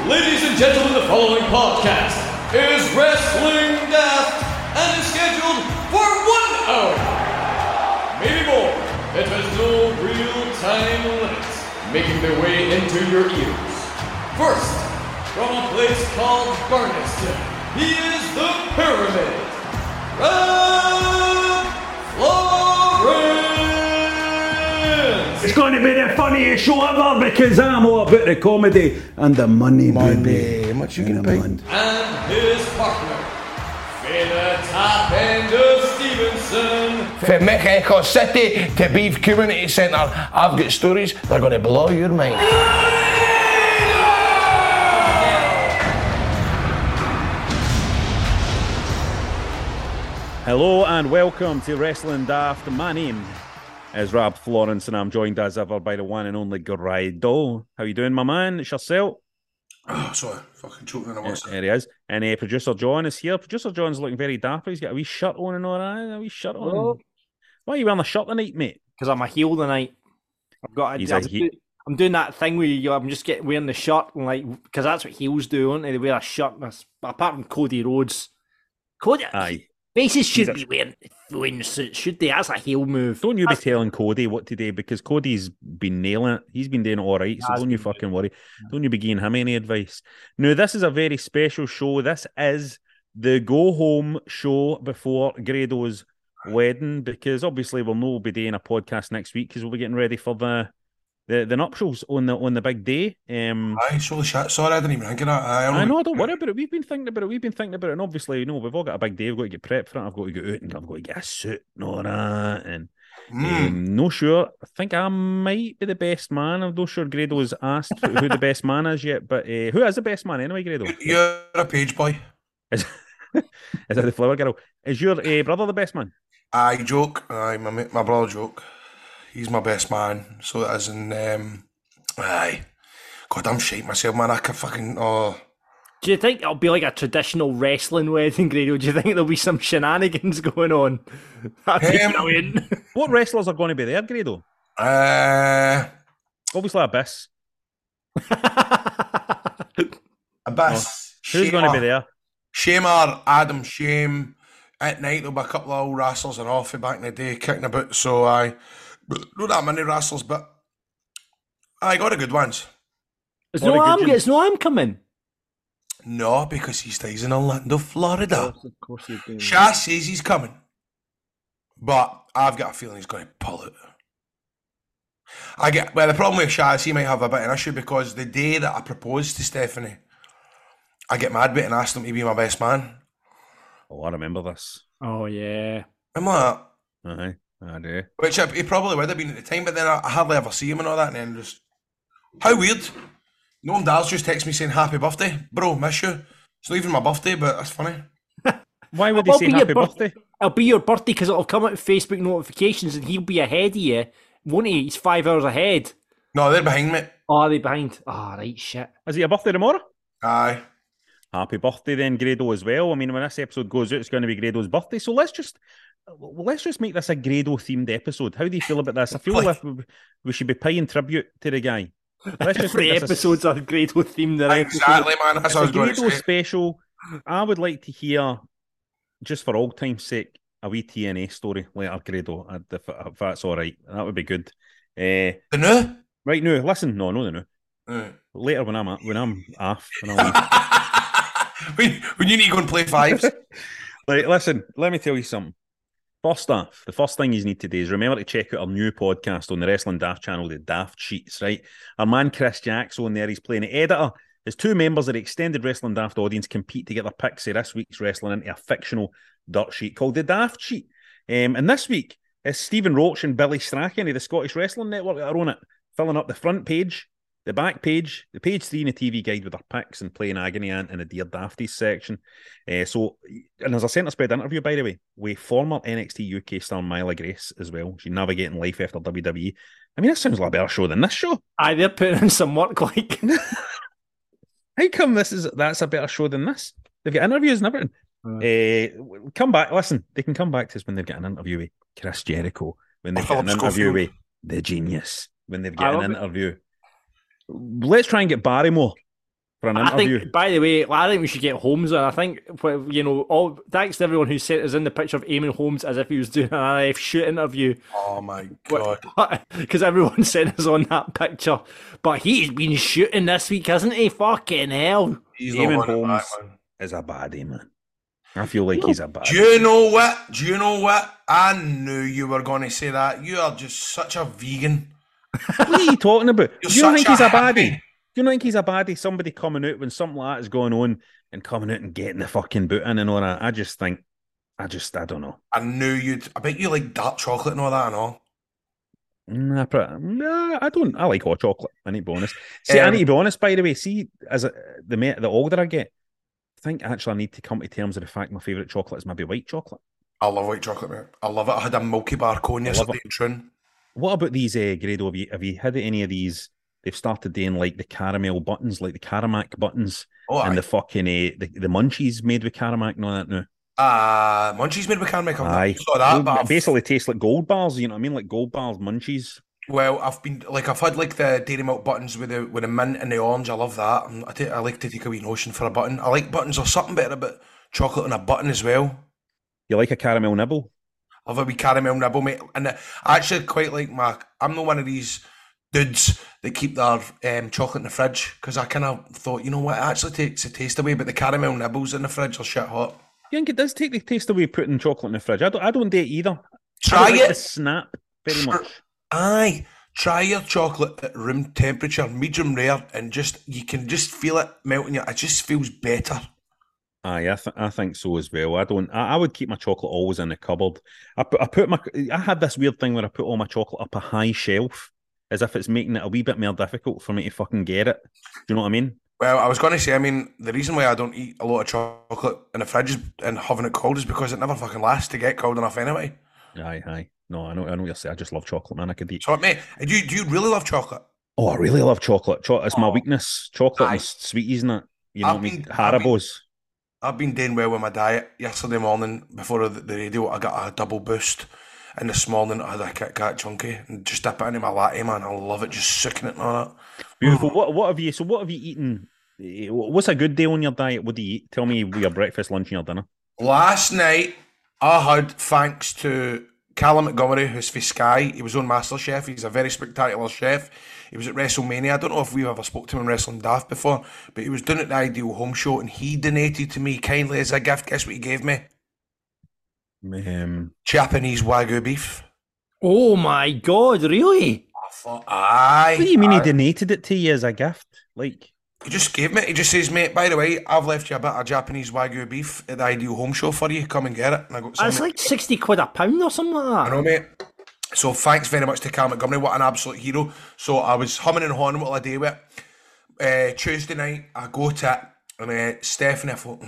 Ladies and gentlemen, the following podcast is Wrestling Daft and is scheduled for 1 hour. Maybe more. It has no real time limits, making their way into your ears. First, from a place called Barneston, he is the Pyramid. Ralph Lawrence! It's going to be the funniest show ever because I'm all about the comedy and the money, baby. How much you gonna pay? And his partner, Fela Top Ender Stevenson. From Mexico City to Beef Community Centre, I've got stories that are going to blow your mind. Hello and welcome to Wrestling Daft. My name is Ralph Lawrence and I'm joined as ever by the one and only Grado. How you doing, my man? It's yourself. Oh, sorry, fucking choking on a what's There he is. And producer John is here. Producer John's looking very dapper. He's got a wee shirt on and all that. A wee shirt on. Oh. Why are you wearing a shirt tonight, mate? Because I'm a heel tonight. I've got. I'm doing that thing where I'm just wearing the shirt and because that's what heels do, don't they? They wear a shirt. Apart from Cody Rhodes, Aye. faces shouldn't be wearing suits, should they? That's a heel move. Don't you be telling Cody what to do because Cody's been nailing it. He's been doing it all right, so don't you fucking worry. Don't you be giving him any advice. No, this is a very special show. This is the go-home show before Grado's wedding because obviously we'll not be doing a podcast next week because we'll be getting ready for the nuptials on the big day. Aye, so shit. Sorry, I didn't even think of that. I know, don't worry about it. We've been thinking about it. And obviously, we've all got a big day. We've got to get prepped for it. I've got to go out and I've got to get a suit and all that. And no sure. I think I might be the best man. I'm not sure Grado's asked who the best man is yet. But who is the best man anyway, Grado? You're a page boy. Is that the flower girl? Is your brother the best man? Aye, joke. Aye, my brother joke. He's my best man. So it is in, aye. God, I'm shite myself, man. I can fucking, Do you think it'll be like a traditional wrestling wedding, Grado? Do you think there'll be some shenanigans going on? That'd be brilliant. What wrestlers are going to be there, Grado? Obviously Abyss. Abyss. Who's going to be there? Shamer, Adam Shame. At night, there'll be a couple of old wrestlers and Offie back in the day kicking about. So, aye. Not that many wrestlers, but I got the good ones. Is no arm coming? No, because he stays in Orlando, Florida. Of course he does. Shah says he's coming, but I've got a feeling he's going to pull it. The problem with Shah is he might have a bit of an issue because the day that I proposed to Stephanie, I get mad bit and asked him to be my best man. Oh, I remember this. Oh, yeah. Remember that? Aye, I do. Which he probably would have been at the time, but then I hardly ever see him and all that, and then just... How weird. Noam Dar's just texted me saying, happy birthday. Bro, miss you. It's not even my birthday, but that's funny. Why would he say happy birthday? It'll be your birthday because it'll come out with Facebook notifications and he'll be ahead of you, won't he? He's 5 hours ahead. No, they're behind me. Oh, are they behind? Oh, right, shit. Is he a birthday tomorrow? Aye. Happy birthday then, Grado, as well. I mean, when this episode goes out, it's going to be Grado's birthday. So let's just make this a Grado-themed episode. How do you feel about this? I feel like we should be paying tribute to the guy. Let's just Every episode's a Grado-themed. Exactly, man. That's what I was going to Grado say. special. I would like to hear, just for old time's sake, a wee TNA story later, Grado, if that's all right. That would be good. The new? Right now, listen. No, the new. Later when I'm off. When I leave. when you need to go and play fives. Listen, let me tell you something. First off, the first thing you need to do is remember to check out our new podcast on the Wrestling Daft channel, the Daft Sheets, right? Our man Chris Jack's on there. He's playing the editor. As two members of the extended Wrestling Daft audience compete to get their picks of this week's wrestling into a fictional dirt sheet called the Daft Sheet. And this week, it's Stephen Roach and Billy Strachan of the Scottish Wrestling Network that are on it, filling up the front page, the back page, the page 3 in the TV guide with their picks and playing Agony Aunt in the Dear Dafties section. And there's a centre spread interview, by the way, with former NXT UK star Myla Grace as well. She's navigating life after WWE. I mean, that sounds like a better show than this show. Aye, they're putting in some work, like. How come that's a better show than this? They've got interviews and everything. Come back, listen, they can come back to us when they've got an interview with Chris Jericho, when they've got an interview with The Genius, when they've got an interview. Let's try and get Barrymore for an I interview. think, by the way, I think we should get Holmes on. I think, thanks to everyone who sent us in the picture of Eamon Holmes as if he was doing an RF shoot interview. Oh my God. Because everyone sent us on that picture. But he's been shooting this week, hasn't he? Fucking hell. He's Eamon not Holmes is a baddie, man. I feel like he's a baddie. Do you know what? I knew you were going to say that. You are just such a vegan. What are you talking about? You're Do you not such think he's a hippie. baddie? Do you not think he's a baddie? Somebody coming out when something like that is going on and coming out and getting the fucking boot in and all that. I don't know. I bet you like dark chocolate and all that and all. I don't. I like hot chocolate. I need to be honest. See, I need to be honest, by the way. See, the older I get, I think actually I need to come to terms with the fact my favourite chocolate is maybe white chocolate. I love white chocolate, mate. I love it. I had a Milky Bar cone yesterday in Troon. What about these, Grado? Have you had any of these? They've started doing like the caramel buttons, like the Caramac buttons, and the fucking the munchies made with Caramac and all that now. Munchies made with Caramac. Aye. Saw that, but it basically tastes like gold bars, you know what I mean? Like gold bars, munchies. Well, I've had like the dairy milk buttons with the mint and the orange. I love that. I like to take a wee notion for a button. I like buttons. There's something better about chocolate on a button as well. You like a caramel nibble? I love a wee caramel nibble, mate. And I actually quite like I'm not one of these dudes that keep their chocolate in the fridge, because I kind of thought, you know what, it actually takes the taste away, but the caramel nibbles in the fridge are shit hot. You think it does take the taste away putting chocolate in the fridge? I don't do it either. Try like it. The snap very much. Aye. Try your chocolate at room temperature, medium rare, and you can just feel it melting. It just feels better. Aye, I think so as well. I would keep my chocolate always in the cupboard. I had this weird thing where I put all my chocolate up a high shelf, as if it's making it a wee bit more difficult for me to fucking get it. Do you know what I mean? Well, I was going to say, the reason why I don't eat a lot of chocolate in the fridge and having it cold is because it never fucking lasts to get cold enough anyway. Aye. No, I know what you're saying. I just love chocolate, man. I could eat. So, mate, do you really love chocolate? Oh, I really love chocolate. It's my weakness. Chocolate and sweeties, isn't it? You know what I mean? Haribos. I've been doing well with my diet. Yesterday morning, before the radio, I got a double boost. And this morning, I had a Kit Kat chunky and just dip it into my latte, man. I love it, just sucking it and all that. Beautiful. What have you eaten? What's a good day on your diet? What do you eat? Tell me your breakfast, lunch, and your dinner. Last night, I had, thanks to Callum Montgomery, who's for Sky. He was on MasterChef. He's a very spectacular chef. He was at WrestleMania. I don't know if we've ever spoke to him in Wrestling Daft before, but he was doing it at the Ideal Home Show, and he donated to me kindly as a gift. Guess what he gave me? Japanese Wagyu beef. Oh my God, really? I thought, aye. What do you mean he donated it to you as a gift? Like, he just gave me. He just says, mate, by the way, I've left you a bit of Japanese Wagyu beef at the Ideal Home Show for you. Come and get it. And I got some. It's like £60 a pound or something like that. I know, mate. So thanks very much to Callum Montgomery. What an absolute hero. So I was humming and hawing all day with it. Tuesday night, I go to it, and Stephanie, I thought,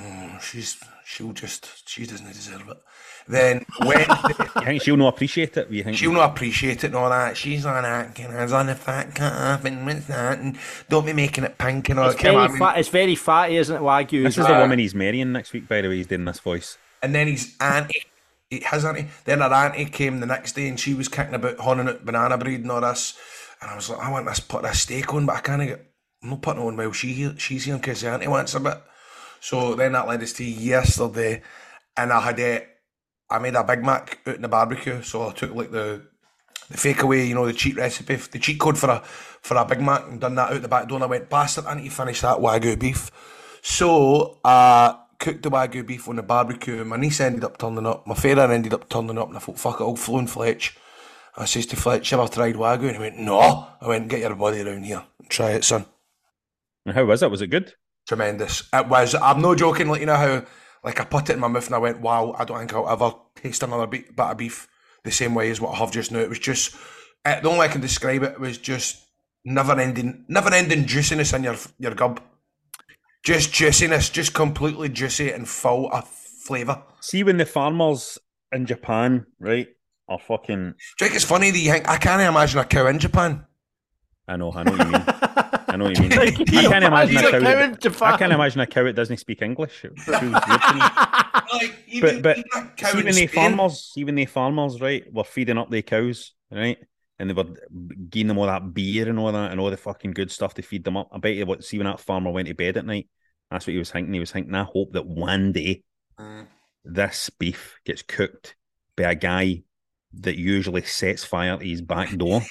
she doesn't deserve it. Then Wednesday, you think she'll not appreciate it? You think she'll not appreciate it and all that? She's on that, I was on the fat cut off and what's that, and don't be making it pink and all that. It's very fatty, isn't it, Wagyu? This is the woman he's marrying next week, by the way. He's doing this voice. And then his auntie, then her auntie came the next day and she was kicking about honing out banana bread and all this. And I was like, I want to put this steak on, but I can't get. I'm not putting it on while she's here in case the auntie wants a bit. So then that led us to yesterday, and I made a Big Mac out in the barbecue. So I took like the fake away, the cheat recipe, the cheat code for a Big Mac, and done that out the back door. And I went, bastard, I need to finish that Wagyu beef. So I cooked the Wagyu beef on the barbecue. My niece ended up turning up. My father ended up turning up, and I thought, fuck it, I'll flown Fletch. I says to Fletch, you ever tried Wagyu? And he went, no. I went, get your body around here and try it, son. And how was it? Was it good? Tremendous. It was. I'm not joking. Like, you know how, like, I put it in my mouth and I went, wow, I don't think I'll ever taste another bit of beef the same way as what I have just now. It was just, the only way I can describe it was just never-ending juiciness in your gub. Just juiciness, just completely juicy and full of flavour. See, when the farmers in Japan, right, are fucking... Do you think it's funny that you think, I can't imagine a cow in Japan? I know what you mean. I know what you mean. I can't imagine a cow that doesn't speak English. It feels weird to me. But even the farmers, right, were feeding up their cows, right? and they were giving them all that beer and all that and all the fucking good stuff to feed them up. I bet you see when that farmer went to bed at night, that's what he was thinking. He was thinking, I hope that one day this beef gets cooked by a guy that usually sets fire to his back door.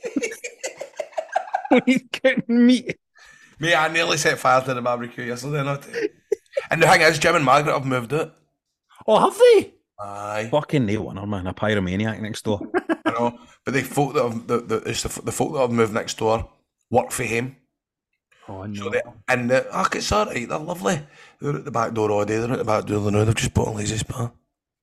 He's cooking meat. Mate, I nearly set fire to the barbecue yesterday. And the thing is, Jim and Margaret have moved it. Oh, have they? Aye. Fucking nail on her, man. A pyromaniac next door. I know, but the folk that have the folk that have moved next door work for him. Oh no! So it's alright. They're lovely. They're at the back door all day. They're at the back door now. They've just bought a lazy spa.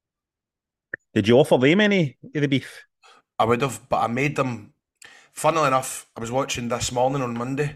Did you offer them any of the beef? I would have, but I made them. Funnily enough, I was watching This Morning on Monday,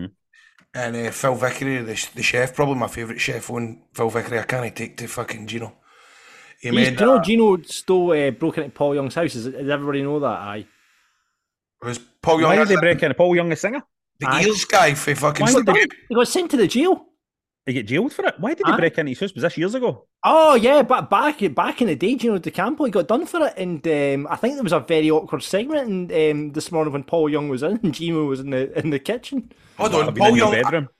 and Phil Vickery, the chef, probably my favourite chef, on Phil Vickery. I can't take to fucking Gino. Do you know Gino stole broke into Paul Young's house? Does everybody know that? Aye. Was Paul Young? Why did they break in? Paul Young, a singer? The Eels guy for fucking. He got sent to the jail. They get jailed for it. Why did they break into his house? Was this years ago? Oh yeah, but back in the day, Gino De Campo, he got done for it, and I think there was a very awkward segment in This Morning when Paul Young was in and Gino was in the kitchen. Hold on, Paul Young. Bedroom.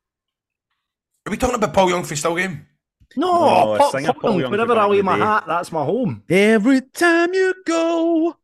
Are we talking about Paul Young for Still Game? No, Paul Young. Whenever I lay my hat, that's my home. Every time you go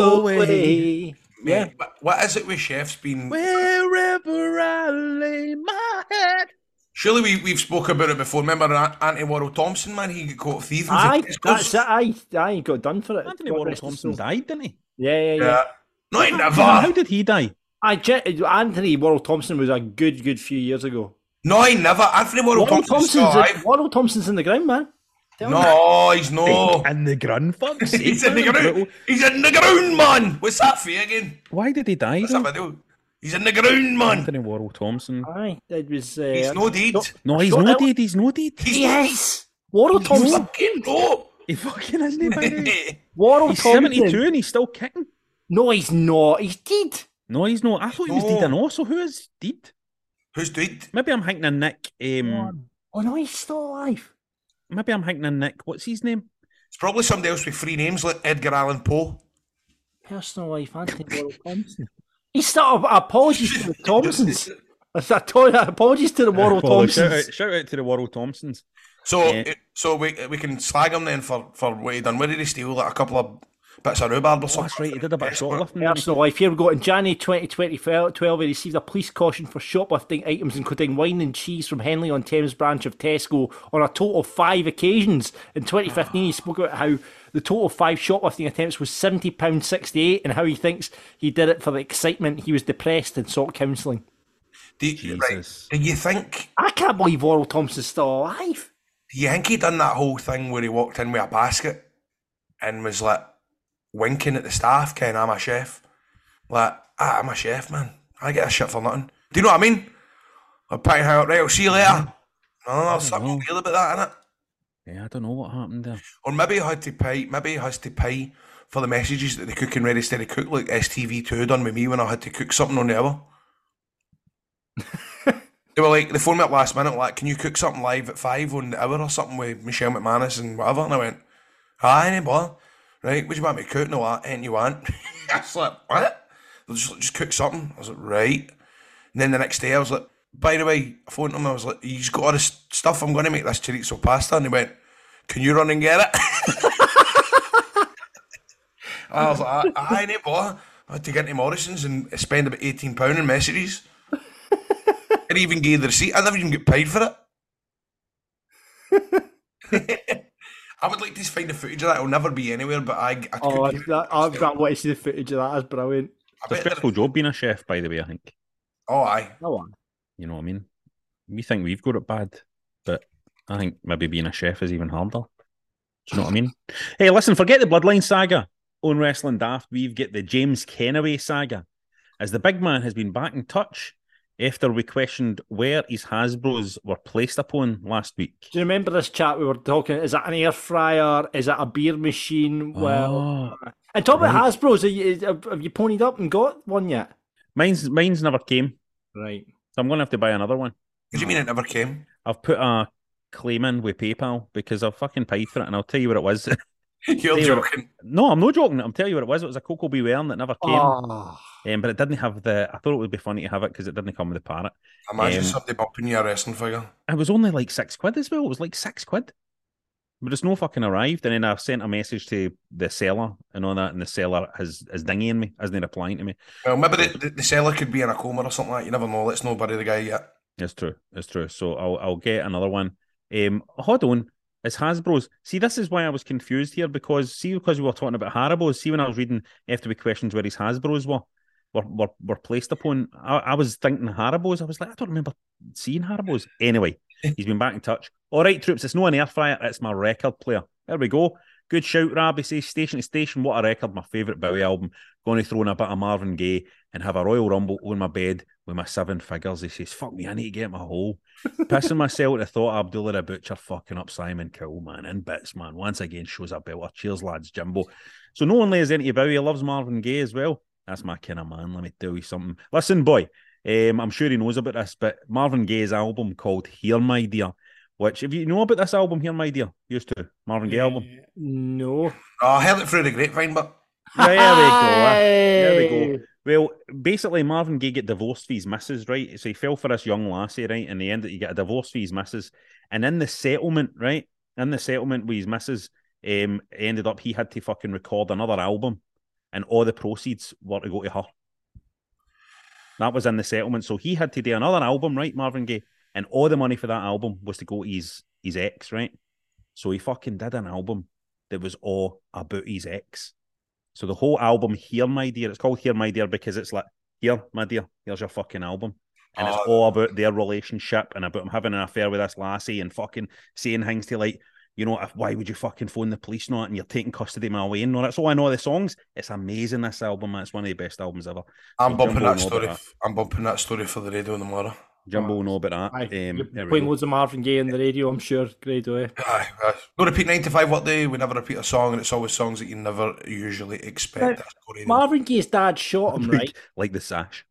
away. Yeah. What is it with chefs being... Wherever I lay my head. Surely we've spoke about it before. Remember Anthony Worrell Thompson, man? He got caught thieving. Aye, that's it. Aye, he got done for it. Anthony Worrell Thompson died, didn't he? Yeah. No, he never. How did he die? Anthony Worrell Thompson was a good few years ago. No, he never. Anthony Worrell Thompson's in the ground, man. No, he's not. In the ground, fuck's sake. He's in the ground. He's in the ground, man. What's that for again? Why did he die? He's in the ground, man. Anthony Worrell Thompson. Aye, it was. He's no deed. No, he's no deed. He's no deed. Yes, Worrell Thompson. He fucking isn't, by the way. Worrell Thompson. He's 72 and he's still kicking. No, he's not. He's dead. No, he's not. I thought he was dead and all. So who is dead? Who's dead? Maybe I'm thinking of Nick. Oh no, he's still alive. Maybe I'm thinking of Nick. What's his name? It's probably somebody else with three names, like Edgar Allan Poe. Personal life, Anthony Worrell Thompson. He's still apologies to the Thompsons. Apologies to the Worrell Thompsons. Shout out to the Worrell Thompsons. So we can slag him then for what he done. Where did he steal? Like a couple of bits of rhubarb or something? That's right, he did a bit of shoplifting. Personal life. Here we go. In January 2012, he received a police caution for shoplifting items including wine and cheese from Henley-on-Thames branch of Tesco on a total of 5 occasions. In 2015, he spoke about how the total of 5 shoplifting attempts was £70.68 and how he thinks he did it for the excitement. He was depressed and sought counselling. Do you think... I can't believe Worrell Thompson's still alive. Do you think he done that whole thing where he walked in with a basket and was like winking at the staff, Ken, I'm a chef. Like, I'm a chef, man. I get a shit for nothing. Do you know what I mean? I'm paying how right, I'll see you later. No, something weird about that, innit? Yeah, I don't know what happened there. Or maybe he has to pay for the messages that the cooking ready steady cook, like STV2 done with me when I had to cook something on the hour. They phoned me up last minute, like, can you cook something live at 5 on the hour or something with Michelle McManus and whatever? And I went, aye, no bother. Right, what do you want me to cook? No, what? Anything you want? I was like, what? They'll just cook something. I was like, right. And then the next day I was like, by the way, I phoned him, I was like, he's got all this stuff, I'm going to make this chorizo pasta. And he went, can you run and get it? I was like, aye, no bother. I had to get into Morrison's and spend about £18 in messages. I even gave the receipt. I never even get paid for it. I would like to find the footage of that. It'll never be anywhere, but I can't want to see the footage of that. That's brilliant. It's a stressful job being a chef, by the way, I think. Oh, aye. You know what I mean? We think we've got it bad, but I think maybe being a chef is even harder. Do you know what I mean? Hey, listen, forget the Bloodline saga on Wrestling Daft. We've got the James Kennaway saga, as the big man has been back in touch after we questioned where his Hasbros were placed upon last week. Do you remember this chat we were talking? Is that an air fryer? Is it a beer machine? Well, and talk about Hasbros. Have you ponied up and got one yet? Mine's never came. Right. So I'm going to have to buy another one. What do you mean it never came? I've put a claim in with PayPal because I've fucking paid for it, and I'll tell you what it was. You're joking. No, I'm not joking. I'm telling you what it was. It was a Coco Beware that never came. Oh. But it didn't have the. I thought it would be funny to have it because it didn't come with the parrot. Imagine somebody bumping you a wrestling figure. It was only like £6 as well. It was like £6. But it's no fucking arrived. And then I've sent a message to the seller and all that, and the seller is dinging me, isn't replying to me. Well, maybe the seller could be in a coma or something like that. You never know. Let's not bury the guy yet. It's true. So I'll get another one. Hold on. It's Hasbro's. See, this is why I was confused here because we were talking about Haribo's. See, when I was reading FTW questions where his Hasbro's were placed upon, I was thinking Haribo's. I was like, I don't remember seeing Haribo's. Anyway, he's been back in touch. All right, troops, it's not an air fryer, it's my record player. There we go. Good shout, Rab. He says, station to station, what a record. My favourite Bowie album. Going to throw in a bit of Marvin Gaye and have a Royal Rumble on my bed with my 7 figures. He says, fuck me, I need to get my hole. Pissing myself at the thought of Abdullah the Butcher fucking up Simon Cowell, man. In bits, man. Once again, shows a belter. Cheers, lads. Jimbo. So no one lays into Bowie. He loves Marvin Gaye as well. That's my kind of man. Let me tell you something. Listen, boy. I'm sure he knows about this, but Marvin Gaye's album called Here, My Dear, which, if you know about this album, Here, My Dear, used to, Marvin Gaye album. No. Oh, I heard it through the grapevine, but... There we go. Well, basically, Marvin Gaye get divorced for his missus, right? So he fell for this young lassie, right? In the end, he got a divorce for his missus. And in the settlement, right? In the settlement with his missus, ended up he had to fucking record another album, and all the proceeds were to go to her. That was in the settlement. So he had to do another album, right, Marvin Gaye? And all the money for that album was to go to his ex, right? So he fucking did an album that was all about his ex. So the whole album, Here, My Dear, it's called Here, My Dear because it's like, here, my dear, here's your fucking album. And it's all about their relationship and about him having an affair with this lassie and fucking saying things to like, you know, why would you fucking phone the police not and you're taking custody of me away and all that. So I know the songs. It's amazing, this album, man. It's one of the best albums ever. I'm bumping that story. I'm bumping that story for the radio tomorrow. Jumbo will know about that. Playing loads of Marvin Gaye on the radio, I'm sure. Grado, eh? Aye. Don't repeat 9 to 5 what day. We never repeat a song, and it's always songs that you never usually expect. Marvin Gaye's dad shot him, right? Like the sash.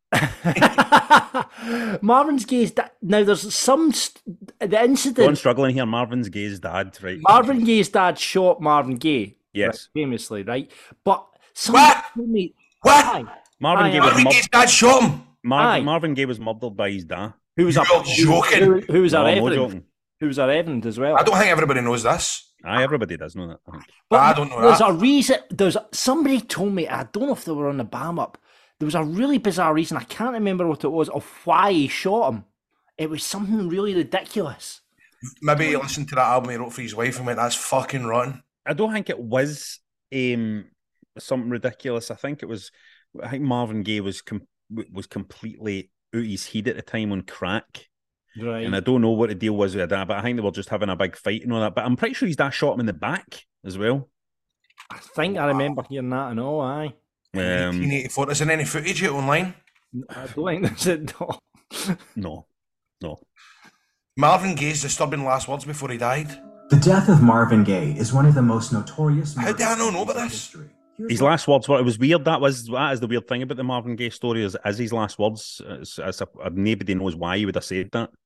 Marvin Gaye's dad. Now, there's the incident. I'm struggling here. Marvin Gaye's dad, right? Marvin Gaye's dad shot Marvin Gaye. Yes. Right, famously, right? But somebody told me. What? Marvin Gaye's dad shot him. Marvin Gaye was murdered by his dad. Who was joking? Who was our No evidence? Who was our evidence as well? I don't think everybody knows this. Everybody does know that. I think. But I don't know there's that. a reason. Somebody told me. I don't know if they were on the BAM up. There was a really bizarre reason. I can't remember what it was of why he shot him. It was something really ridiculous. Maybe he listened to that album he wrote for his wife and went, "That's fucking rotten." I don't think it was something ridiculous. I think Marvin Gaye was completely out his head at the time on crack. Right. And I don't know what the deal was with that, but I think they were just having a big fight and all that. But I'm pretty sure his dad shot him in the back as well. I think I remember hearing that and all, aye. 1984. Is there any footage yet online? I don't think there's it. No. Marvin Gaye's disturbing last words before he died. The death of Marvin Gaye is one of the most notorious. How do I know about this? His last words were, it was weird. That is the weird thing about the Marvin Gaye story is his last words. Nobody knows why he would have said that.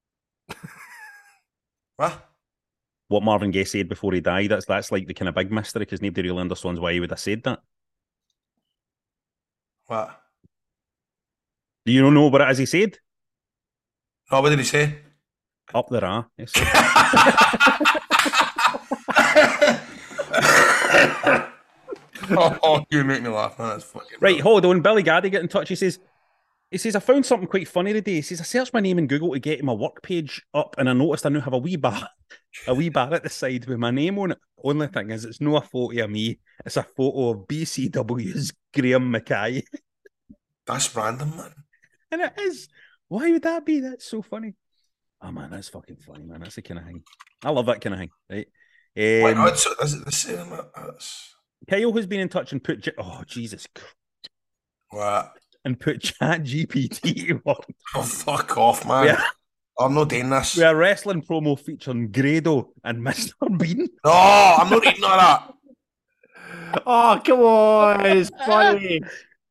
What Marvin Gaye said before he died, that's like the kind of big mystery because nobody really understands why he would have said that. What? Do you know what it is he said? No, what did he say? Up the ra. Yes. Oh, you make me laugh, man. That's fucking right. Hold on. Billy Gaddy get in touch. He says, I found something quite funny today. He says, I searched my name in Google to get my work page up, and I noticed I now have a wee bar at the side with my name on it. Only thing is, it's not a photo of me. It's a photo of BCW's Graham Mackay. That's random, man. And it is. Why would that be? That's so funny. Oh, man, that's fucking funny, man. That's the kind of thing. I love that kind of thing, right? Why not? Is it the same? Kyle has been in touch and put... Oh, Jesus. What? And put ChatGPT on. Oh, fuck off, man. Yeah. I'm not doing this. We're a wrestling promo featuring Grado and Mr. Bean. No, I'm not reading all that. Oh, come on. It's funny.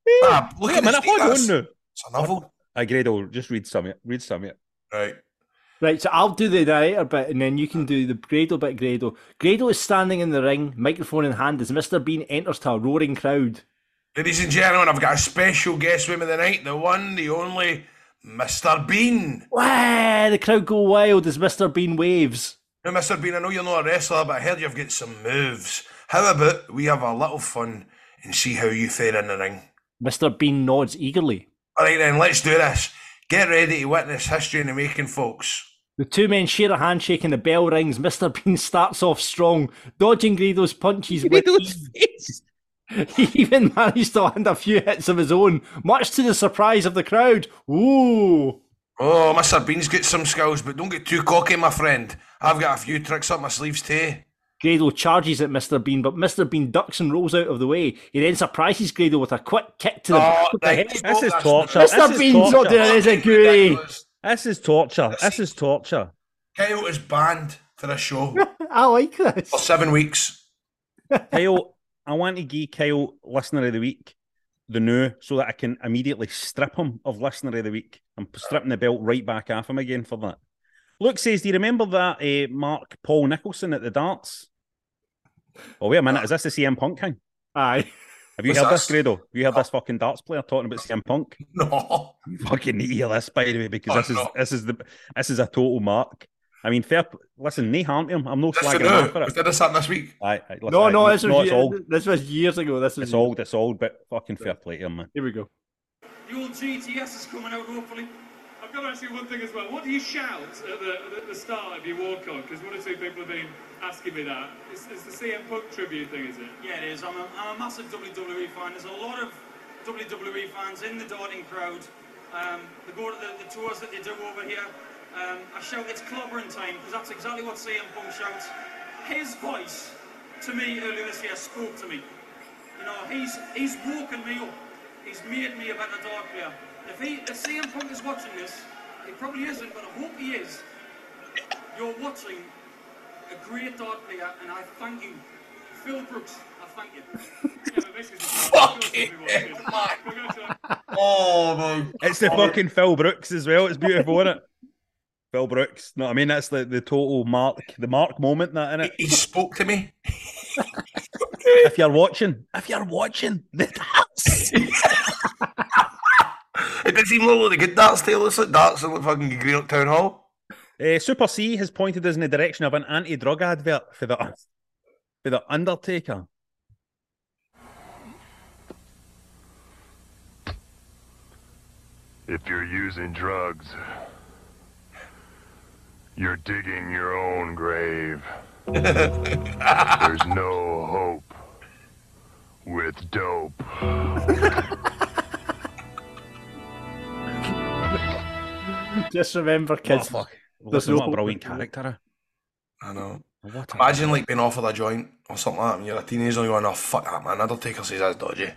Look at this. Hold on now. It's a novel. Grado, just read some of it. Right. Right, so I'll do the narrator bit and then you can do the Grado bit, Grado. Grado is standing in the ring, microphone in hand, as Mr. Bean enters to a roaring crowd. Ladies and gentlemen, I've got a special guest with me tonight, the one, the only, Mr. Bean. Wah! The crowd go wild as Mr. Bean waves. Now, Mr. Bean, I know you're not a wrestler, but I heard you've got some moves. How about we have a little fun and see how you fare in the ring? Mr. Bean nods eagerly. All right then, let's do this. Get ready to witness history in the making, folks. The two men share a handshake and the bell rings. Mr. Bean starts off strong, dodging Grado's punches. Grado's face. He even managed to land a few hits of his own, much to the surprise of the crowd. Ooh! Oh, Mr. Bean's got some skills, but don't get too cocky, my friend. I've got a few tricks up my sleeves too. Grado charges at Mr. Bean, but Mr. Bean ducks and rolls out of the way. He then surprises Grado with a quick kick to the back of the head. This is torture. Mr. Bean's not doing it, is it, Gooey? This is torture. This is torture. Kyle is banned for this show I like this. for 7 weeks. Kyle, I want to give Kyle Listener of the Week the new so that I can immediately strip him of Listener of the Week. I'm stripping the belt right back off him again for that. Luke says, do you remember that Mark Paul Nicholson at the darts? Oh, wait a minute. Is this the CM Punk thing? Aye. Have you What's heard this, this? Grado? Have you heard this fucking darts player talking about CM Punk? No. You fucking need to hear this, by the way, because Oh, this is a total mark. I mean, listen, no harm to him. I'm no This slagging him off for was it. this happen this week? This was years ago. It's old, but fucking fair play to him, man. Here we go. The old GTS is coming out, hopefully. I've got to ask you one thing as well. What do you shout at the start of your walk-on? Because one or two people have been asking me that. It's the CM Punk tribute thing, is it? Yeah, it is. I'm a massive WWE fan. There's a lot of WWE fans in the darting crowd. They go to the tours that they do over here. I shout, it's clobbering time, because that's exactly what CM Punk shouts. His voice, to me, earlier this year, spoke to me. You know, he's woken me up. He's made me a better dart player. If CM Punk is watching this, he probably isn't, but I hope he is. You're watching a great dart player, and I thank you. Phil Brooks, I thank you. Yeah, but basically, Fucking hell, Oh, man. It's the fucking Phil Brooks as well. It's beautiful, isn't it? Phil Brooks. No, I mean, that's the total mark moment, that, innit? He spoke to me. If you're watching, the darts. It doesn't even look like a good darts tail. It's like darts in the fucking Greenock Town Hall. Super C has pointed us in the direction of an anti-drug advert for the Undertaker. If you're using drugs, you're digging your own grave. There's no hope with dope. Just remember, kids. Oh, fuck. There's Listen, no what a hope. brilliant character. I know. What a- Imagine like being offered a joint or something like that when you're a teenager and you're going, oh, fuck that, man. Undertaker says that's dodgy.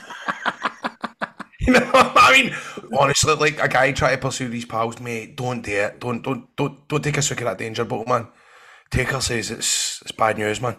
You know what I mean? Honestly, like a guy trying to pursue these pals, mate, don't do it. Don't take a swig of that danger bottle, man. Taker says it's bad news, man.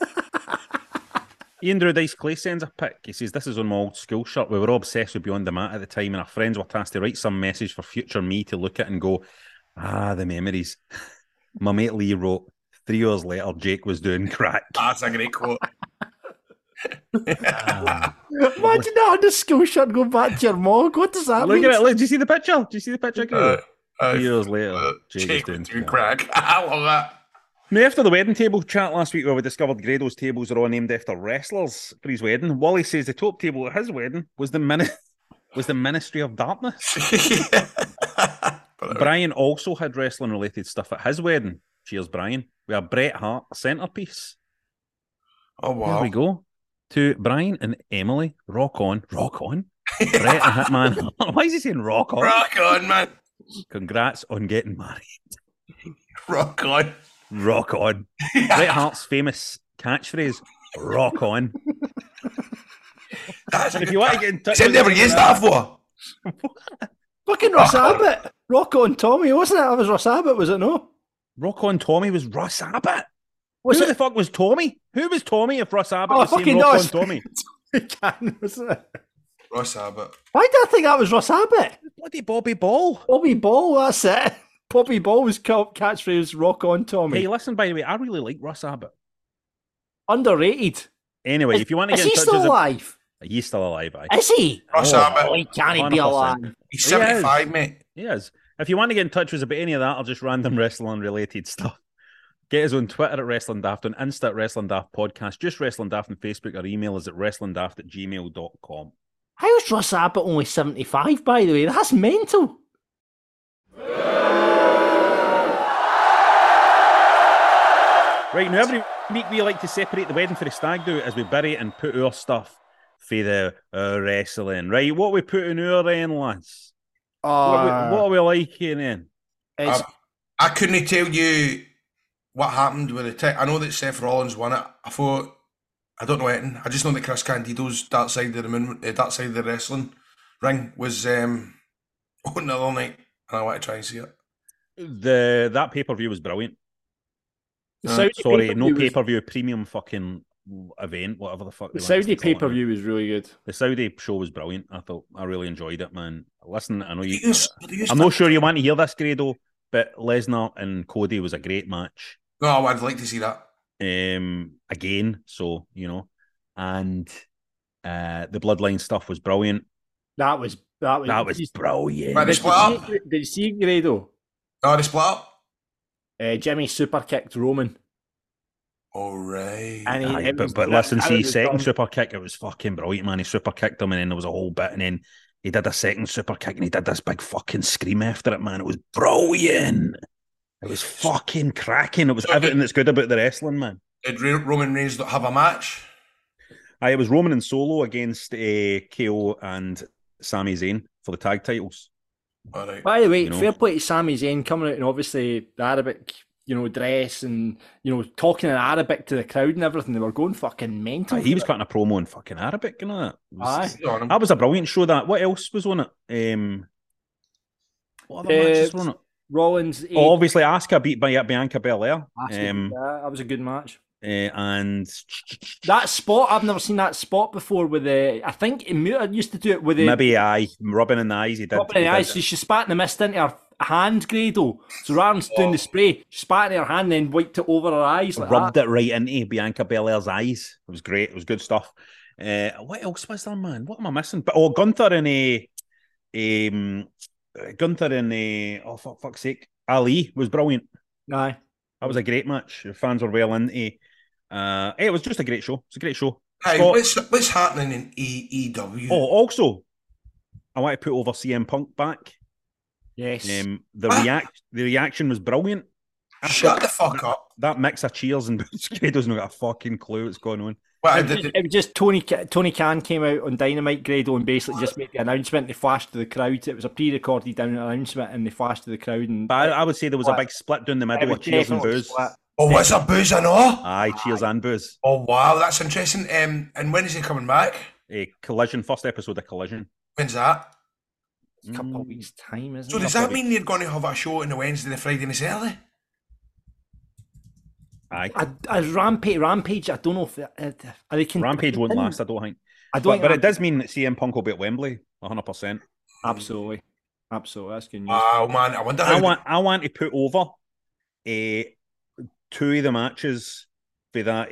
Ian Drew Dice Clay sends a pic. He says, this is on my old school shirt. We were all obsessed with Beyond the Mat at the time, and our friends were tasked to write some message for future me to look at and go, the memories. My mate Lee wrote, 3 years later, Jake was doing crack. That's a great quote. Imagine that on the school shirt going back to your mug. What does that Look mean? at it. Look, do you see the picture? Do you see the picture? 3 years later, Jake was was doing doing crack. I love that. Now, after the wedding table chat last week where we discovered Grado's tables are all named after wrestlers for his wedding, Wally says the top table at his wedding was the Ministry of Darkness. Brian also had wrestling-related stuff at his wedding. Cheers, Brian. We have Bret Hart, a centerpiece. Oh, wow. There we go. To Brian and Emily, rock on. Bret and Hitman. Why is he saying rock on? Rock on, man. Congrats on getting married. Rock on. Rock on. Bret Hart's famous catchphrase, rock on. That's a If good you want to catch. get in touch He's with never us, used that before. Fucking Russ Abbott. Rock on Tommy, wasn't it? That was Russ Abbott, was it no? Rock on Tommy was Russ Abbott. Was Who it? the fuck was Tommy? Who was Tommy if Russ Abbott Oh, was saying fucking rock no, on Tommy? Can, wasn't it? Russ Abbott. Why did I think that was Russ Abbott? Bloody Bobby Ball. Bobby Ball, that's it. Bobby Ball's catchphrase, rock on, Tommy. Hey, listen, by the way, I really like Russ Abbott. Underrated. Anyway, if you want to Is get he in touch still with alive? he's still alive, aye. Is he? Russ Oh, Abbott. Oh, he can't be 100%. alive. He's He is. 75, mate. He is. If you want to get in touch with us about any of that or just random wrestling related stuff, get us on Twitter at Wrestling Daft, on Insta at Wrestling Daft Podcast, just Wrestling Daft on Facebook, or email us at wrestlingdaft@gmail.com. How is Russ Abbott only 75, by the way? That's mental. Right, now every week we like to separate the wedding for the stag do as we bury it and put our stuff for the wrestling. Right, what we put in our end, lads? What are we liking then? I couldn't tell you what happened with the I know that Seth Rollins won it. I don't know anything. I just know that Chris Candido's Dark Side of the Moon, Dark Side of the Wrestling ring was on the other night, and I want to try and see it. That pay-per-view was brilliant. Sorry, no pay-per-view, premium fucking event, whatever the fuck. The Saudi pay-per-view was really good. The Saudi show was brilliant. I really enjoyed it, man. Listen, I know you. I'm not sure you want to hear this, Grado, but Lesnar and Cody was a great match. No, I'd like to see that. Again, so you know, and the Bloodline stuff was brilliant. That was brilliant. Right, they split up. Did you see Grado? Oh, they split up. Jimmy super kicked Roman. All right. And but listen, see, second super kick, it was fucking brilliant, man. He super kicked him, and then there was a whole bit, and then he did a second super kick, and he did this big fucking scream after it, man. It was brilliant. It was fucking cracking. It was everything that's good about the wrestling, man. Did Roman Reigns have a match? It was Roman and Solo against KO and Sami Zayn for the tag titles. All right. By the way, fair play to Sami Zayn coming out and obviously the Arabic, dress and, talking in Arabic to the crowd and everything. They were going fucking mental. He was cutting a promo in fucking Arabic, you know that? That was a brilliant show, that. What else was on it? What other matches were on it? Rollins. Obviously, Asuka beat Bianca Belair. That was a good match. And that spot, I've never seen that spot before with I think Muta used to do it with maybe rubbing in the eyes. He did. Rubbing in the eyes. So she spat in the mist into her hand, Grado. So rather than doing the spray, she spat in her hand, then wiped it over her eyes. Rubbed it right into Bianca Belair's eyes. It was great. It was good stuff. What else was there, man? What am I missing? But Gunther and oh for fuck's sake, Ali was brilliant. Aye, that was a great match. The fans were well into. It was just a great show. It's a great show. Hey, what's happening in AEW? Oh, also, I want to put over CM Punk back. Yes. The reaction was brilliant. Shut the fuck up. That mix of cheers and Grado's not got a fucking clue what's going on. It was just Tony Khan came out on Dynamite, Grado, and basically just made the announcement. They flashed to the crowd. It was a pre-recorded announcement, and they flashed to the crowd. But I would say there was a big split down the middle of cheers and boos. Oh, what's a booze? I know. Aye, cheers and boos. Oh wow, that's interesting. And when is he coming back? Collision, first episode of Collision. When's that? A couple of weeks' time, isn't it? So does that mean they're going to have a show on the Wednesday, the Friday, and the Saturday? Aye. Rampage, I don't know if Rampage won't last, I don't think. But it does mean that CM Punk will be at Wembley, 100%. Absolutely. That's good news. Wow, man, I wonder how... I want to put over two of the matches for that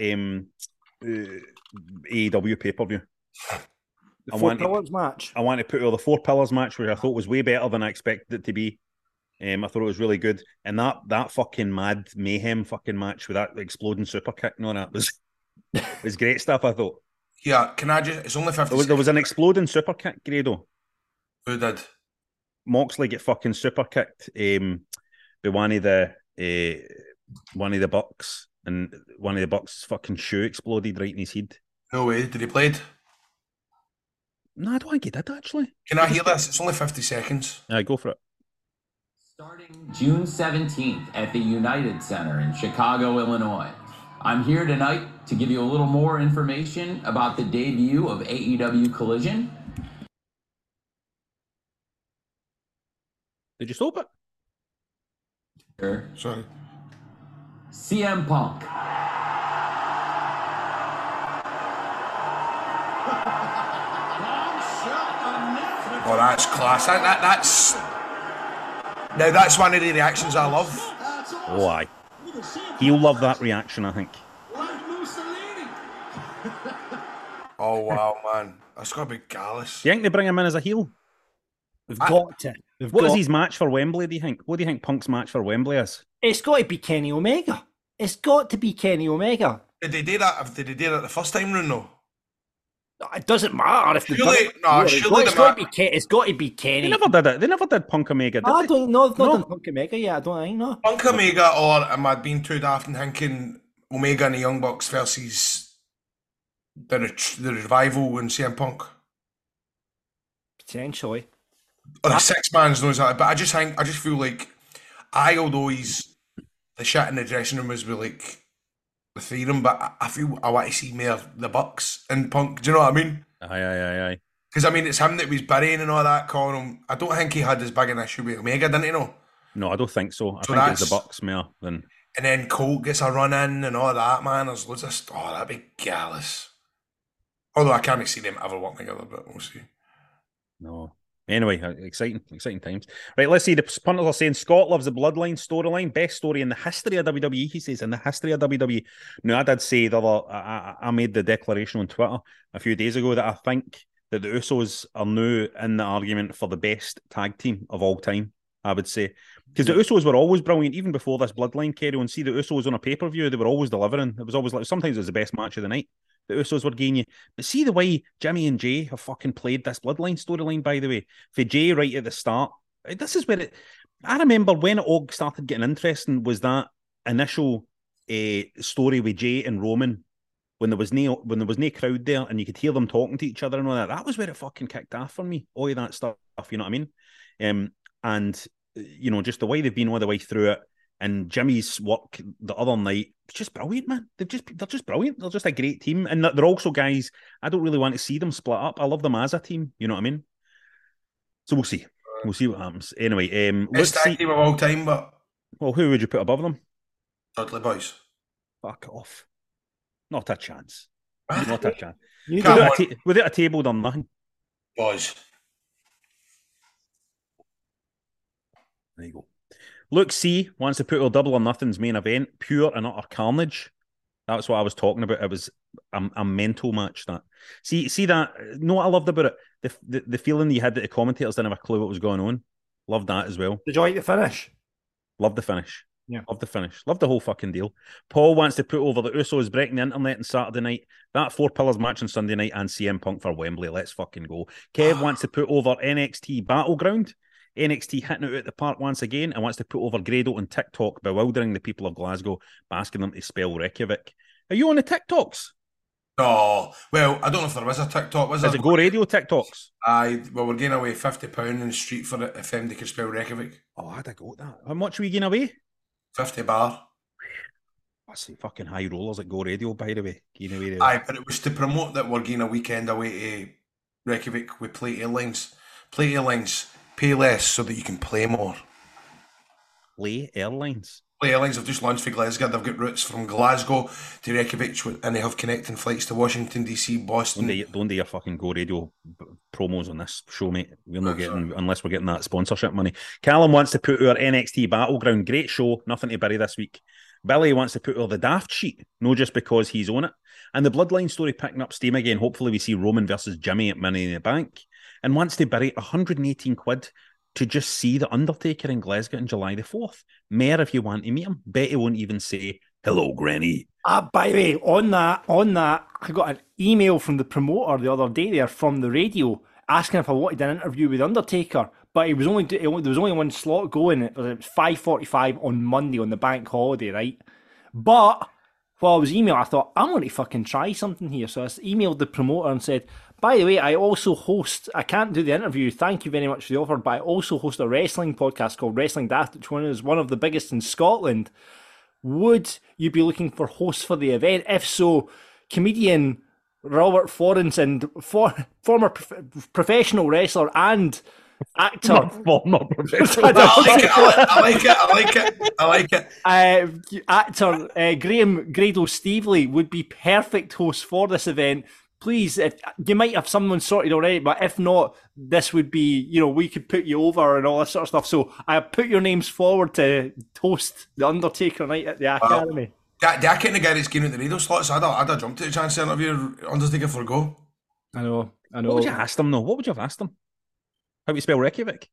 AEW pay-per-view. The Four Pillars match? I want to put over the Four Pillars match, which I thought was way better than I expected it to be. I thought it was really good. And that fucking mad mayhem fucking match with that exploding super kick and all that was great stuff, I thought. Yeah, can I just... It's only 50 There was an exploding super kick, Grado. Who did? Moxley get fucking super kicked by one of the Bucks, and one of the Bucks' fucking shoe exploded right in his head. No way. Did he play it? No, I don't think he did, actually. Can I hear this? It's only 50 seconds. Go for it. Starting June 17th at the United Center in Chicago, Illinois. I'm here tonight to give you a little more information about the debut of AEW Collision. Did you stop it? Sorry. CM Punk. Oh, that's class. Now that's one of the reactions I love. Oh, aye. He'll love that reaction, I think. Oh wow, man, that's got to be Gallus. Do you think they bring him in as a heel? They've got to. What is his match for Wembley, do you think? What do you think Punk's match for Wembley is? It's got to be Kenny Omega. It's got to be Kenny Omega. Did they do that? Did they do that the first time round though? It doesn't matter if surely it's got to be Kenny. They never did it. They never did Punk Omega, did they? I don't know. They've not done Punk Omega yet. I don't think, no. Punk Omega, or am I being too daft and thinking Omega and the Young Bucks versus the revival and CM Punk? Potentially. Or the six man's knows that, but I just feel like although he's the shit in the dressing room is with like the three of them, but I feel I want to see more the Bucks and Punk. Do you know what I mean? Aye. Because I mean, it's him that was burying and all that, calling him. I don't think he had as big an issue with Omega, didn't he? No, I don't think so. I think it's the Bucks more than. And then Colt gets a run in and all that, man. There's loads of that'd be Gallus. Although I can't see them ever working together, but we'll see. No. Anyway, exciting times. Right, let's see. The punters are saying Scott loves the Bloodline storyline. Best story in the history of WWE, he says, in the history of WWE. Now, I did say I made the declaration on Twitter a few days ago that I think that the Usos are now in the argument for the best tag team of all time, I would say. Because the Usos were always brilliant, even before this Bloodline carry on. See, the Usos on a pay-per-view, they were always delivering. It was always like, sometimes it was the best match of the night. The Usos were getting you. But see the way Jimmy and Jay have fucking played this Bloodline storyline, by the way. For Jay right at the start, this is where I remember when it all started getting interesting was that initial story with Jay and Roman when there was no crowd there and you could hear them talking to each other and all that. That was where it fucking kicked off for me. All of that stuff, you know what I mean? And, you know, just the way they've been all the way through it. And Jimmy's work the other night, it's just brilliant, man. They're just brilliant. They're just a great team. And they're also guys, I don't really want to see them split up. I love them as a team, you know what I mean? So we'll see. We'll see what happens. Anyway, best tag team of all time, but... Well, who would you put above them? Dudley Boys. Fuck off. Not a chance. Not a chance. Without a table, done nothing. Boys. There you go. Luke C wants to put our Double or Nothing's main event, pure and utter carnage. That's what I was talking about. It was a mental match. That see that. No, what I loved about it, the feeling you had that the commentators didn't have a clue what was going on. Loved that as well. Did you like the finish? Loved the finish. Yeah. Loved the finish. Loved the whole fucking deal. Paul wants to put over the Usos breaking the internet on Saturday night, that Four Pillars match on Sunday night, and CM Punk for Wembley. Let's fucking go. Kev wants to put over NXT Battleground. NXT hitting it out the park once again and wants to put over Grado on TikTok, bewildering the people of Glasgow by asking them to spell Reykjavik. Are you on the TikToks? Oh, well, I don't know if there was a TikTok. Is it Go Radio TikToks? Aye, well, we're giving away £50 in the street for it if anybody can spell Reykjavik. Oh, I'd have got that. How much are we giving away? 50 bar. I see fucking high rollers at Go Radio, by the way. Aye, but it was to promote that we're getting a weekend away to Reykjavik with Plate Airlines. Plate Airlines pay less so that you can play more. Play Airlines have just launched for Glasgow. They've got routes from Glasgow to Reykjavik and they have connecting flights to Washington DC, Boston. Don't do your fucking Go Radio promos on this show, mate. We're not getting, unless we're getting that sponsorship money. Callum wants to put our NXT Battleground. Great show, nothing to bury this week. Billy wants to put our the Daft sheet, no just because he's on it. And the Bloodline story picking up steam again. Hopefully we see Roman versus Jimmy at Money in the Bank. And wants to bury 118 quid to just see The Undertaker in Glasgow on July the 4th. Mayor, if you want to meet him. Bet he won't even say, hello, Granny. By the way, on that, I got an email from the promoter the other day there from the radio asking if I wanted an interview with Undertaker, but there was only one slot going. It was 5:45 on Monday on the bank holiday, right? But while I was emailing, I thought, I'm going to fucking try something here. So I emailed the promoter and said, by the way, I can't do the interview, thank you very much for the offer, but I also host a wrestling podcast called Wrestling Daft, which is one of the biggest in Scotland. Would you be looking for hosts for the event? If so, comedian Robert Florence and former professional wrestler and actor. Former professional. I like it. Actor Graham Grado Stevely would be perfect host for this event. please, if you might have someone sorted already, but if not, this would be, we could put you over and all that sort of stuff. So I put your names forward to host the Undertaker night at the Academy. I couldn't the guy that's getting at the radio slots. I'd have jumped at the chance to interview Undertaker for a go. I know. What would you ask them though? What would you have asked them? How do you spell Reykjavik?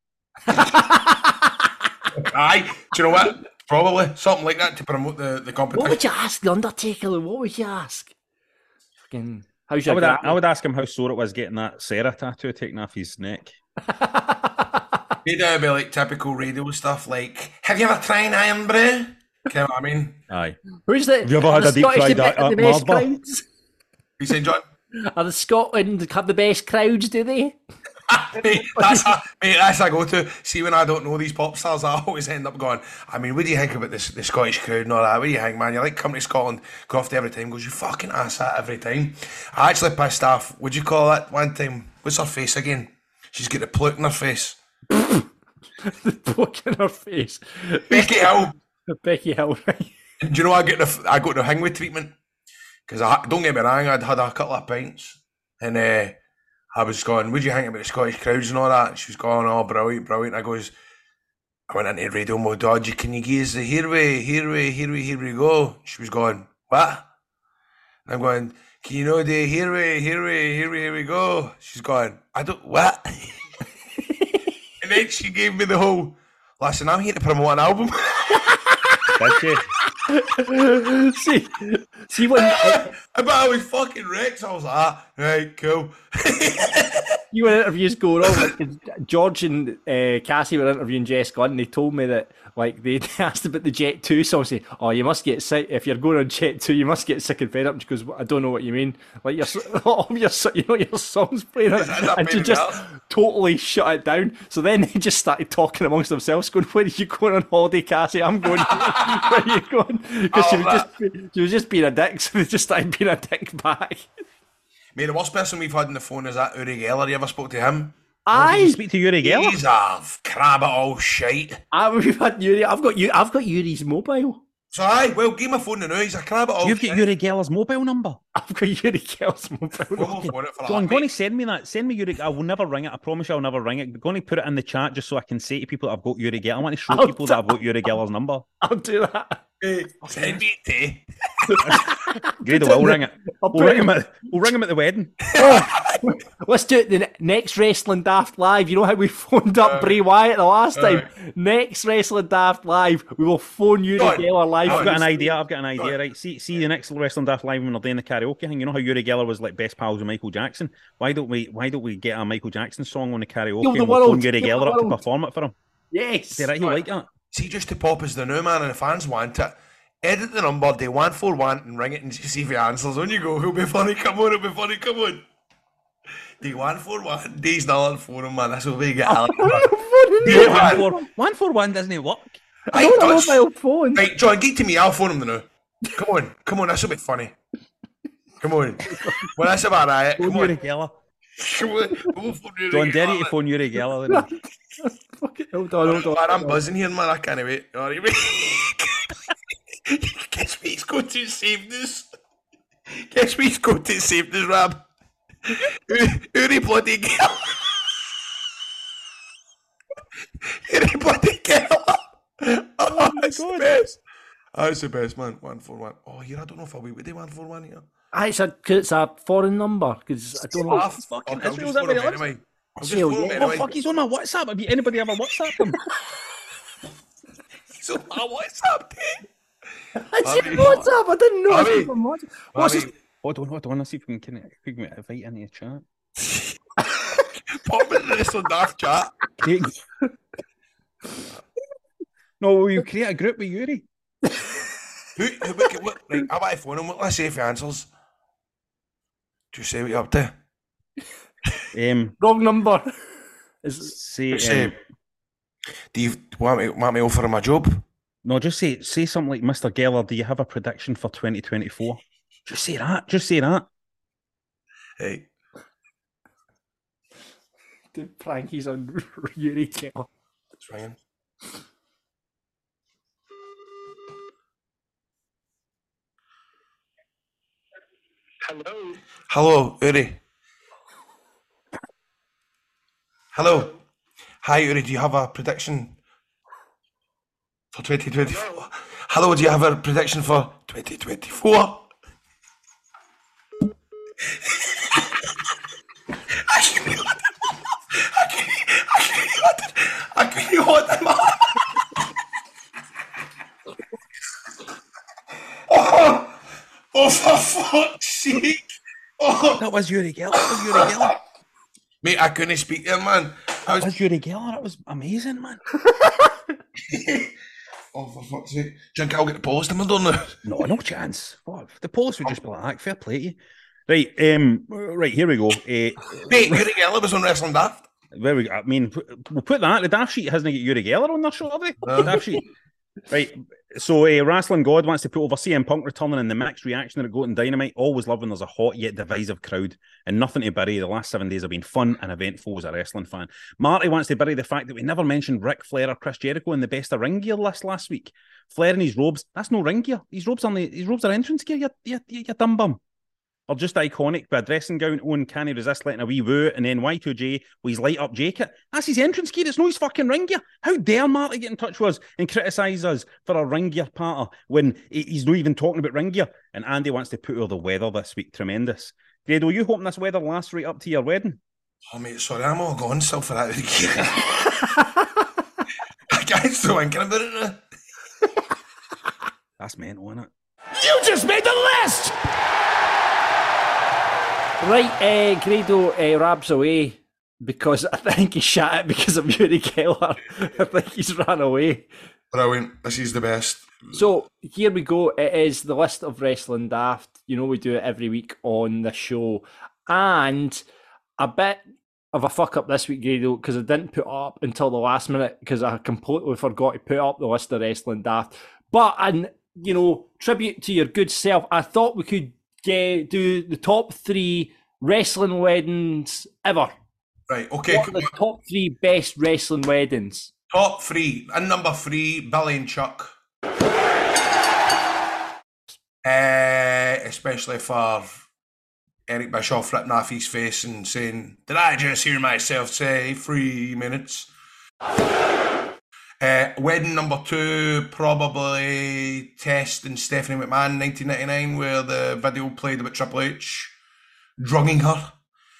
Aye, do you know what? Probably something like that to promote the competition. What would you ask the Undertaker? What would you ask? Fucking, how's your I would ask him how sore it was getting that Sarah tattoo taken off his neck. Maybe it would be like typical radio stuff, like, have you ever tried iron brew? You know what I mean? Aye. Who's the? Have you ever had a deep fried best crowds? You saying, John? Are the Scotland have the best crowds? Do they? Mate, that's a go-to. See, when I don't know these pop stars, I always end up going, I mean, what do you think about the Scottish crowd and all that? What do you think, man? You like coming to Scotland, Crofty every time, goes, you fucking ass that every time. I actually pissed off, would you call it one time? What's her face again? She's got the pluck in her face. The pluck in her face. Becky Hill. Becky Hill, right? Do you know I got the Hingwood treatment? Because don't get me wrong, I'd had a couple of pints and I was going, what do you think about the Scottish crowds and all that? She was going, oh, brilliant, brilliant. I went into radio mode, can you give us the here we go? She was going, what? And I'm going, can you know the here we go? She's going, I don't, what? And then she gave me the whole, listen, I'm here to promote an album. Did she? see when but I was fucking wrecked. So I was like, right, cool. You were interviews going on. Like, George and Cassie were interviewing Jess Gunn. And they told me that like they asked about the Jet 2 song. Say, oh, you must get sick if you're going on Jet 2. You must get sick and fed up. Because I don't know what you mean. Like your songs playing, and you just totally shut it down. So then they just started talking amongst themselves, going, "Where are you going on holiday, Cassie? I'm going. Where are you going?" Because she was just being a dick. So they just started being a dick back. Mate, the worst person we've had on the phone is that Uri Geller. You ever spoke to him? Did you speak to Uri Geller? He's a crab at all shite. We've had Uri. I've got Uri's mobile. So well, give my phone now. He's a crab at all You've shite. got Uri Geller's mobile number? I've got Uri Geller's mobile number. John, go on, send me that. Send me Uri. I will never ring it. I promise you I'll never ring it. But go on and put it in the chat just so I can say to people that I've got Uri Geller. I want to show people that I've got Uri Geller's number. I'll do that. Send me it. Grady will ring it. We'll ring him at the wedding. Let's do it the next Wrestling Daft Live. You know how we phoned up Bray Wyatt the last time? Next Wrestling Daft Live, we will phone Uri Geller live. I've got an idea, right? See the next Wrestling Daft Live when they're doing the karaoke thing. You know how Uri Geller was like best pals with Michael Jackson? Why don't we get a Michael Jackson song on the karaoke and we'll phone Uri Geller up to perform it for him? Yes. He'll like that. See, just to pop as the new man and the fans want it, edit the number, day 141 and ring it and see if he answers. On you go, it'll be funny, come on. Day 141, Day's not on phone, man, this will be get Alex. 141 doesn't work. I don't have a mobile phone. Right, John, get to me, I'll phone him now. Come on, this will be funny. Come on. Well, that's about right. Come on. Geller. We'll phone Uri John, dare Geller. to phone Uri Geller. Hold on. Man, I'm buzzing here, man. I can't wait. All right, guess me, he's going to save this. Rab. Uri bloody Geller. Oh, that's the best. That's the best, man. 141. Oh, here, I don't know if I'll be with the 141 here. It's a foreign number because I don't know. Fucking Israel's that way. Anyway. Fuck, he's on my WhatsApp. Have you anybody ever WhatsApped him? He's on my WhatsApp, dude. I said WhatsApp. I didn't know. What's his... Hold on. Let's see if we can invite into the chat. Pop in this on Daft chat. No, will you create a group with Uri? Right, I want to phone him. Let's see if he answers. Just say what you're up to. Wrong number. Do you want me offer him a job? No, just say something like, Mr. Geller, do you have a prediction for 2024? Just say that. Hey. The Frankie's on Uri Geller. It's ringing. Hello, Uri. Hello. Hi, Uri. Do you have a prediction for 2024? Hello, do you have a prediction for 2024? I couldn't hold them up. Oh, for fuck's sake. Oh. That was Uri Geller. Mate, I couldn't speak there, man. That was Uri Geller. That was amazing, man. Oh, for fuck's sake. Do you think I'll get the Polish number done now? No chance. What? The Polish would just be like, fair play to you. Right, right, here we go. Mate, Uri Geller was on Wrestling Daft. There we go. I mean, we'll put that. The Daft Sheet hasn't got Uri Geller on their show, have they? No. Daft Sheet. Right, so Wrestling God wants to put over CM Punk returning in the mixed reaction at Goat and Dynamite. Always love when there's a hot yet divisive crowd and nothing to bury. The last 7 days have been fun and eventful as a wrestling fan. Marty wants to bury the fact that we never mentioned Ric Flair or Chris Jericho in the best of ring gear list last week. Flair in his robes, that's no ring gear. His robes are entrance gear, you dumb bum. Or just iconic with a dressing gown on, Can He Resist letting a wee woo, and then Y2J with his light up jacket. That's his entrance gear, it's no his fucking ring gear. How dare Marty get in touch with us and criticise us for a ring gear parter when he's not even talking about ring gear? And Andy wants to put over the weather this week, tremendous. Grado, you hoping this weather lasts right up to your wedding? Oh mate, sorry, I'm all gone still for that gear. I can't still thinking about it now. That's mental, isn't it? You just made the list! Right, Grado rabs away because I think he shat it because of Uri Geller. I think he's ran away. Brilliant. This is the best. So here we go. It is the list of Wrestling Daft. You know we do it every week on the show. And a bit of a fuck up this week, Grado, because I didn't put up until the last minute because I completely forgot to put up the list of Wrestling Daft. But, and you know, tribute to your good self, I thought we could do the top 3 wrestling weddings ever. Right, okay. What are the top 3 best wrestling weddings? Top 3. And number 3, Billy and Chuck. Especially for Eric Bischoff ripping off his face and saying, "Did I just hear myself say 3 minutes?" Wedding number 2, probably Test and Stephanie McMahon, 1999, where the video played about Triple H drugging her.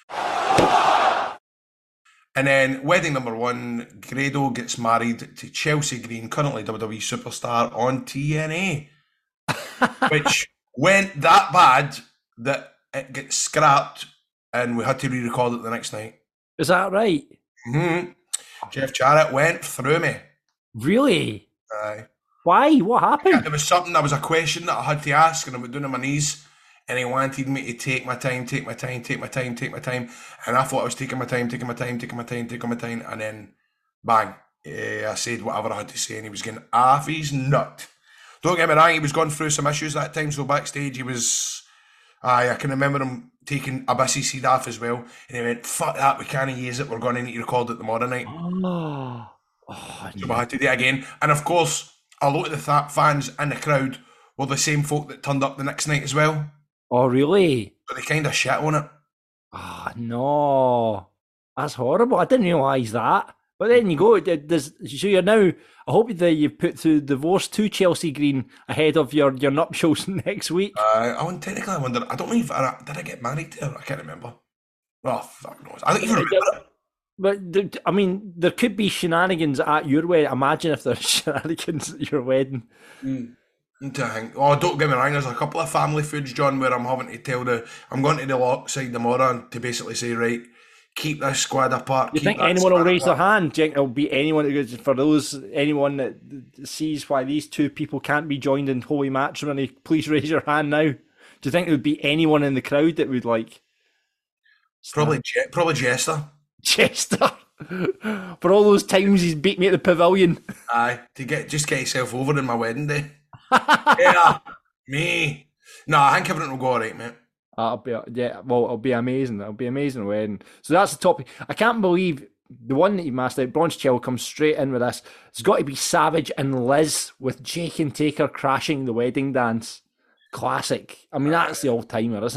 And then wedding number 1, Grado gets married to Chelsea Green, currently WWE superstar on TNA, which went that bad that it gets scrapped and we had to re-record it the next night. Is that right? Mm-hmm. Jeff Jarrett went through me. Really? Aye. Why? What happened? There was a question that I had to ask and I was doing on my knees and he wanted me to take my time. And I thought I was taking my time. And then, bang, I said whatever I had to say and he was getting off his nut. Don't get me wrong, he was going through some issues that time, so backstage he was... I can remember him taking a busy seed off as well. And he went, "Fuck that, we can't use it, we're going to need to record it tomorrow night." So I had to do it again. And of course, a lot of the fans in the crowd were the same folk that turned up the next night as well. Oh, really? But they kind of shit on it. Oh, no. That's horrible. I didn't realise that. But then you go, so you're now, I hope that you put through divorce to Chelsea Green ahead of your nuptials next week. Technically, I wonder, I don't know if, did I get married to her? I can't remember. Oh, fuck knows. I don't even remember. But, I mean, there could be shenanigans at your wedding. Imagine if there's shenanigans at your wedding. Oh, don't get me wrong, there's a couple of family foods, John, where I'm having to I'm going to the lock side tomorrow to basically say, right, keep this squad apart. Do you think anyone will raise their hand? Do you think it'll be anyone that sees why these two people can't be joined in holy matrimony? Please raise your hand now. Do you think there would be anyone in the crowd that would like? Probably Jester. Chester. For all those times he's beat me at the pavilion. Aye, to get yourself over in my wedding day. Yeah, me. No, I think everything will go all right, mate. It'll be amazing. It'll be an amazing wedding. So that's the topic. I can't believe the one that you mastered out. Bronze Chill comes straight in with this. It's got to be Savage and Liz with Jake and Taker crashing the wedding dance. Classic. I mean, that's the old timer, isn't it?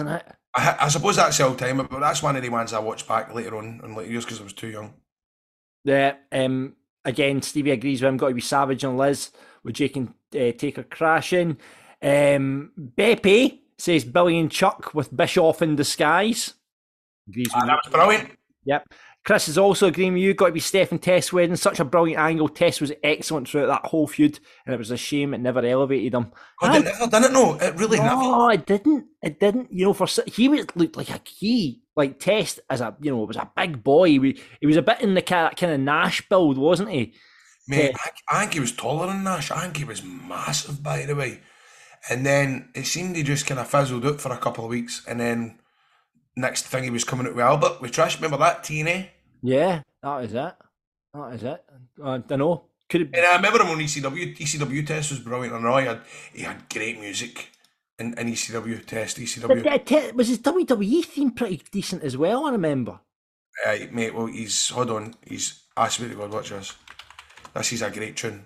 I suppose that's the old timer, but that's one of the ones I watched back later on in later years because I was too young. Yeah, again, Stevie agrees with him. Got to be Savage and Liz with Jake and Taker crashing. Beppe says Billy and Chuck with Bischoff in disguise. Agrees with That was brilliant. Yep. Chris is also agreeing with you. Got to be Steph and Tess wedding. Such a brilliant angle. Tess was excellent throughout that whole feud, and it was a shame it never elevated him. Oh, it never done it. No, it really never. No, it didn't. It didn't. You know, he looked like a key. Like Tess as a, was a big boy. He was a bit in the kind of Nash build, wasn't he? Mate, I think he was taller than Nash. I think he was massive, by the way. And then it seemed he just kind of fizzled out for a couple of weeks, and then next thing he was coming out with Albert with Trish. Remember that TNA? Yeah, that is it. I don't know. Could have. And I remember him on ECW. ECW Test was brilliant. I know he had great music in ECW Test. ECW. Was his WWE theme pretty decent as well? I remember. Mate, well, hold on. I swear to God, watch this. This is a great tune.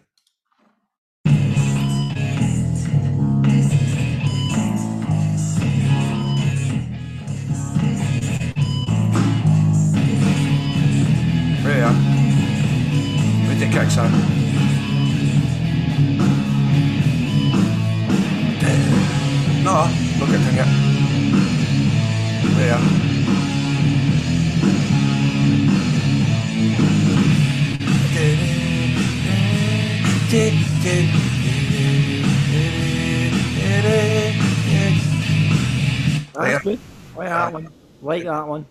There you are. With the kicks on. No, look at it. There you are. That's good. Like that one. Like that one.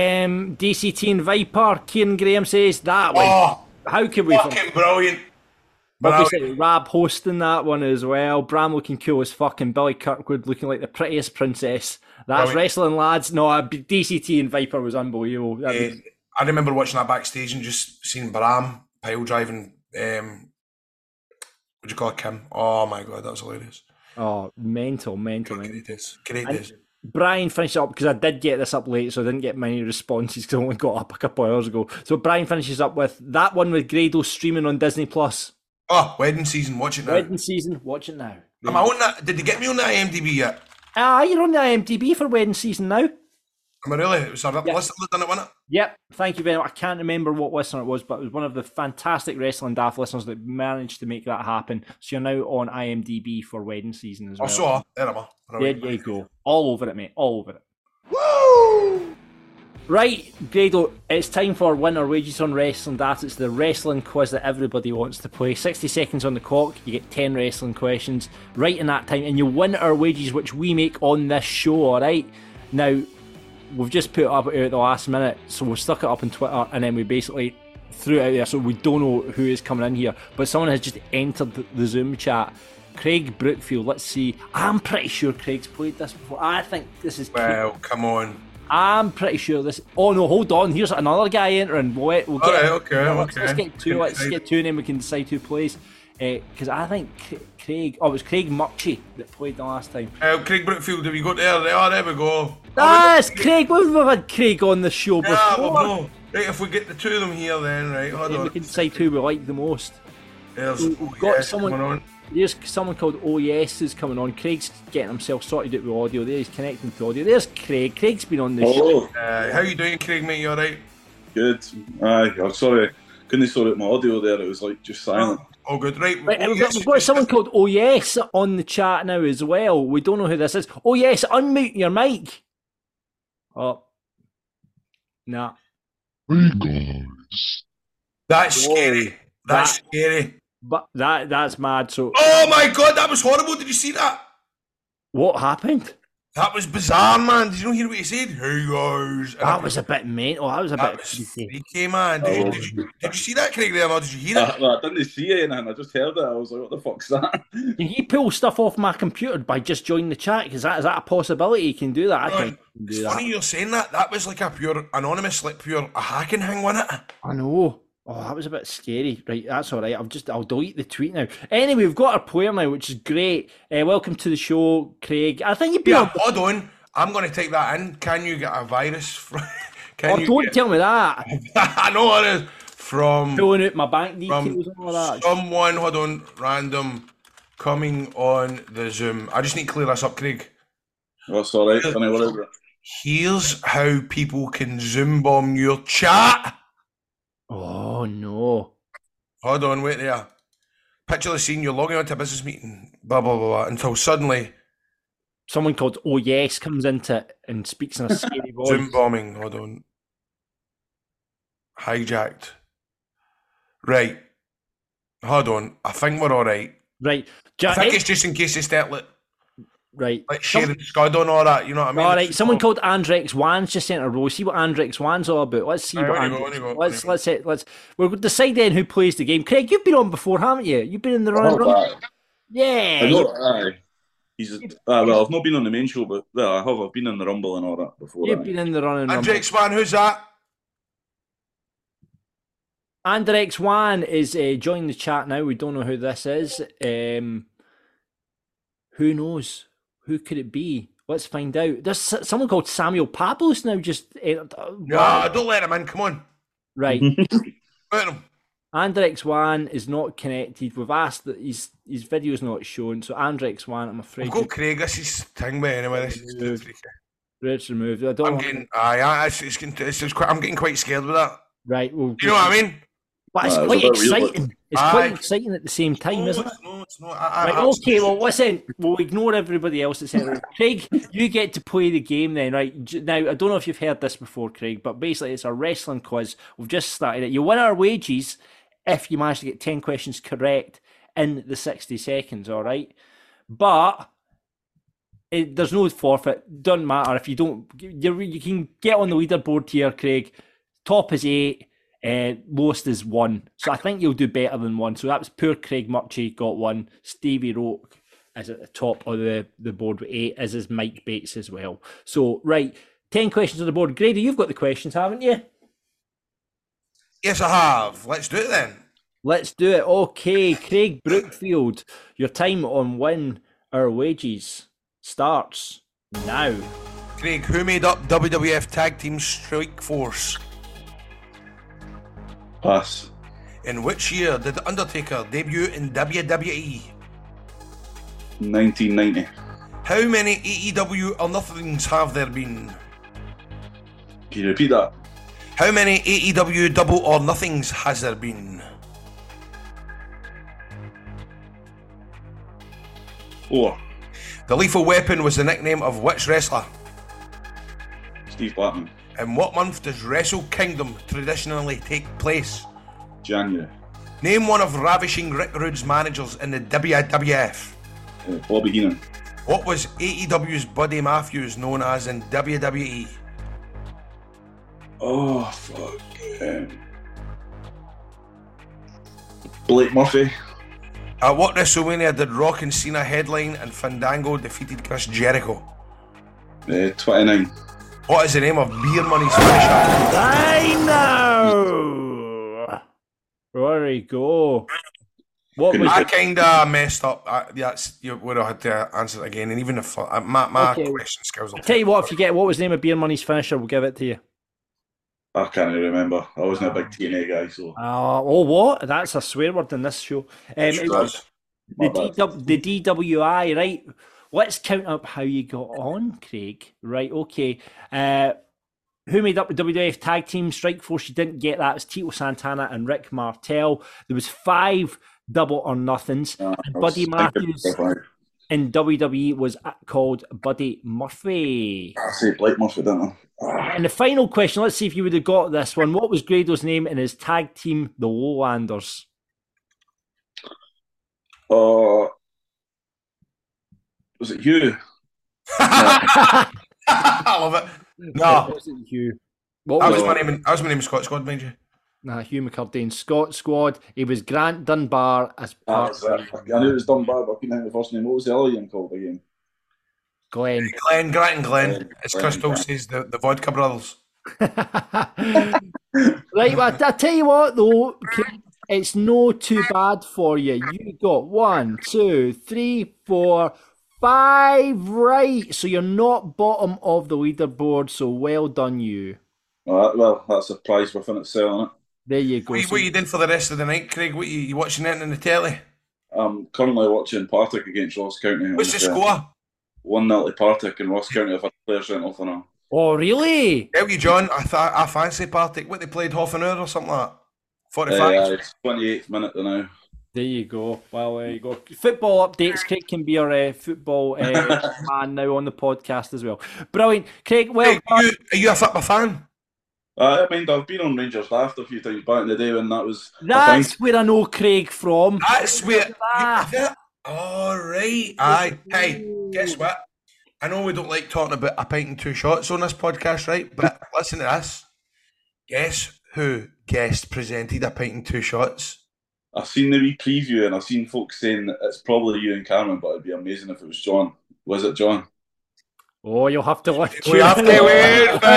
DCT and Viper, Kieran Graham says that one. Oh, how could we? Fucking brilliant. Obviously, Rab hosting that one as well. Bram looking cool as fucking. Billy Kirkwood looking like the prettiest princess. That's wrestling, lads. No, DCT and Viper was unbelievable. I remember watching that backstage and just seeing Bram pile driving. What do you call it, Kim? Oh my God, that was hilarious. Oh, mental. Great days. Brian finished up, because I did get this up late, so I didn't get many responses because I only got up a couple of hours ago. So Brian finishes up with that one with Grado streaming on Disney Plus. Oh, Wedding Season, watch it now. Wedding Season, watch it now. Am I on that? Did they get me on the IMDb yet? You're on the IMDb for Wedding Season now. Am I really? It was a listener that done it, wasn't it? Yep, thank you very much. I can't remember what listener it was, but it was one of the fantastic Wrestling Daft listeners that managed to make that happen. So you're now on IMDb for Wedding Season as well. Oh, so there am I. There you go. All over it, mate. All over it. Woo! Right, Grado, it's time for Win or Wages on Wrestling Daft. It's the wrestling quiz that everybody wants to play. 60 seconds on the clock. You get 10 wrestling questions right in that time, and you win our wages, which we make on this show, all right? Now, we've just put it up at the last minute, so we stuck it up on Twitter, and then we basically threw it out there, so we don't know who is coming in here. But someone has just entered the Zoom chat. Craig Brookfield, let's see. I'm pretty sure Craig's played this before. I think this is... Well, come on. I'm pretty sure this... Oh, no, hold on. Here's another guy entering. We'll get... Okay. Let's get two. Let's get two, and then we can decide who plays. Because I think Craig... Oh, it was Craig Murchie that played the last time. Craig Brookfield, have you got there? Oh, there we go. It's Craig. We've had Craig on the show before. No. Right, if we get the two of them here then, right, hold on. We can decide who we like the most. We've got someone coming on. There's someone called Oh Yes is coming on. Craig's getting himself sorted out with audio. There, he's connecting to audio. There's Craig. Craig's been on the show. How you doing, Craig, mate? You alright? Good. I'm sorry. Couldn't sort out my audio there. It was like just silent. Oh, good. Right. We've got someone called Oh Yes on the chat now as well. We don't know who this is. Oh Yes, unmute your mic. Oh. Nah. Hey guys. That's scary. That's scary. But that's mad. So. Oh my God, that was horrible. Did you see that? What happened? That was bizarre, man. Did you not hear what he said? Hey guys. That was a bit mental. That was a bit freaky, man. Did you see that, Craig? There, or did you hear it? I didn't see anything. I just heard it. I was like, what the fuck's that? Can he pull stuff off my computer by just joining the chat? Is that a possibility? He can do that. I can do it's that. Funny you're saying that. That was like a pure anonymous, like pure a hacking thing, wasn't it? I know. Oh, that was a bit scary. Right, that's all right. I'll delete the tweet now. Anyway, we've got our player now, which is great. Welcome to the show, Craig. I think you'd be hold on. I'm going to take that in. Can you get a virus from... don't tell me that. I know it is. From... Filling out my bank details and all that. Someone, hold on, random, coming on the Zoom. I just need to clear this up, Craig. That's all right. Here's how people can Zoom bomb your chat. Oh, no. Hold on, wait there. Picture the scene, you're logging onto a business meeting, blah, blah, blah, blah, until suddenly... Someone called Oh Yes comes into it and speaks in a scary voice. Zoom bombing, hold on. Hijacked. Right. Hold on, I think we're all right. Right. I think it's just in case they start right. like sharing Scud on all that, you know what I mean? All right, someone called Andrex Wan's just sent a row. See what Andrex Wan's all about. Let's see what Andrex. We'll decide then who plays the game. Craig, you've been on before, haven't you? You've been in the run. Yeah. I know, aye. Well, I've not been on the main show, but I have. I've been in the Rumble and all that before. You've been in the running. Andrex Wan, who's that? Andrex Wan is joining the chat now. We don't know who this is. Who knows? Who could it be? Let's find out. There's someone called Samuel Pablos now just... Yeah, don't let him in. Come on. Right. Let him. Andrex Wan is not connected. We've asked that his video's not shown. So Andrex Wan, I'm afraid... I've got Craig. This is thing, but anyway, this is too freaky. Red's removed. I'm getting quite scared with that. Right. Well, you know what I mean? But it's quite exciting. It's quite exciting at the same time, isn't it? No, it's not. Right, okay, well, listen, we'll ignore everybody else that's in. Craig, you get to play the game then, right? Now, I don't know if you've heard this before, Craig, but basically it's a wrestling quiz. We've just started it. You win our wages if you manage to get 10 questions correct in the 60 seconds, all right? But there's no forfeit. Doesn't matter if you don't. You can get on the leaderboard here, Craig. Top is 8. Lowest is 1, so I think you'll do better than 1. So that was poor Craig Murchie got 1. Stevie Roke is at the top of the board with 8, as is Mike Bates as well. So right, 10 questions on the board. Grady, you've got the questions, haven't you? Yes, I have. Let's do it then. Let's do it. Okay, Craig Brookfield, your time on Win Our Wages starts now. Craig, who made up WWF Tag Team Strike Force? Pass. In which year did The Undertaker debut in WWE? 1990. How many AEW or Nothings have there been? Can you repeat that? How many AEW Double or Nothings has there been? 4. The Lethal Weapon was the nickname of which wrestler? Steve Blackman. In what month does Wrestle Kingdom traditionally take place? January. Name one of Ravishing Rick Rude's managers in the WWF. Bobby Heenan. What was AEW's Buddy Matthews known as in WWE? Oh, fuck. Blake Murphy. At what WrestleMania did Rock and Cena headline and Fandango defeated Chris Jericho? 29. What is the name of Beer Money's finisher? I know! There we go. I kind of messed up. You would have had to answer it again, and even if my question skills. I'll tell you what, if you get what was the name of Beer Money's finisher, we'll give it to you. I can't remember. I wasn't a big TNA guy, so. What? That's a swear word in this show. The DWI, right? Let's count up how you got on, Craig. Right, okay. Who made up the WWF Tag Team Strike Force? You didn't get that. It was Tito Santana and Rick Martel. There was 5 Double or Nothings. And Buddy Matthews in WWE was called Buddy Murphy. I say Blake Murphy, didn't I? And the final question, let's see if you would have got this one. What was Grado's name in his tag team, the Lowlanders? Was it Hugh? I love it. No. It wasn't Hugh. That was my name, Scott Squad, mind you. Nah, Hugh McCurdy, Scott Squad. He was Grant Dunbar as part of I knew it was Dunbar, but I couldn't think of the first name. What was the other one called again? Glenn. Grant and Glenn. As Crystal says, the Vodka Brothers. Right, well, I tell you what, though, it's no too bad for you. You got 1, 2, 3, 4, 5 right. So you're not bottom of the leaderboard, so well done you. Well, that's a prize within itself, isn't it? There you go. What are you doing for the rest of the night, Craig? What you watching it in the telly? I'm currently watching Partick against Ross County. What's the score? 1-0 to Partick, and Ross County have had a player sent off on Oh, really? Tell you, John, I fancy Partick. What, they played half an hour or something like that? 45? It's 28th minute now. There you go. Well, there you go. Football updates. Craig can be our football man now on the podcast as well. Brilliant. Craig, well... Hey, are you a football fan? I mean, I've been on Rangers Daft a few times back in the day when that was... That's where I know Craig from. That's where... All right. Aye. Hey, guess what? I know we don't like talking about a pint and two shots on this podcast, right? But listen to this. Guess who guest presented a pint and two shots? I've seen the wee preview and I've seen folks saying that it's probably you and Cameron, but it'd be amazing if it was John. Was it John? Oh, you'll have to look. We have to wait for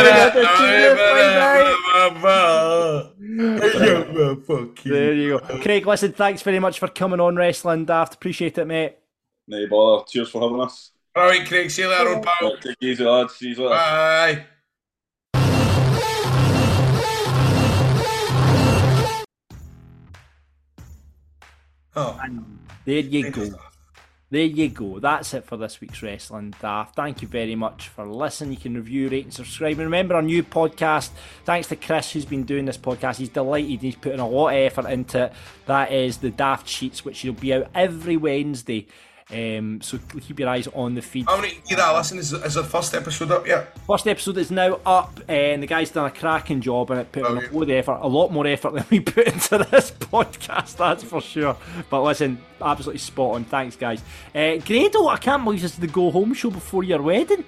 it. There you go. Craig, listen, thanks very much for coming on Wrestling Daft. Appreciate it, mate. No bother. Cheers for having us. All right, Craig. See you later on, pal. Take it easy, lads. See you later. Bye. Oh. And there you go. There you go. That's it for this week's Wrestling Daft. Thank you very much for listening. You can review, rate and subscribe. And remember our new podcast, thanks to Chris who's been doing this podcast. He's delighted. He's putting a lot of effort into it. That is the Daft Sheets, which will be out every Wednesday. So keep your eyes on the feed. How many give that a listen? Is the first episode up yet? First episode is now up, and the guy's done a cracking job in it, putting a load of effort, a lot more effort than we put into this podcast, that's for sure. But listen, absolutely spot on. Thanks, guys. Grado, I can't believe this is the go home show before your wedding.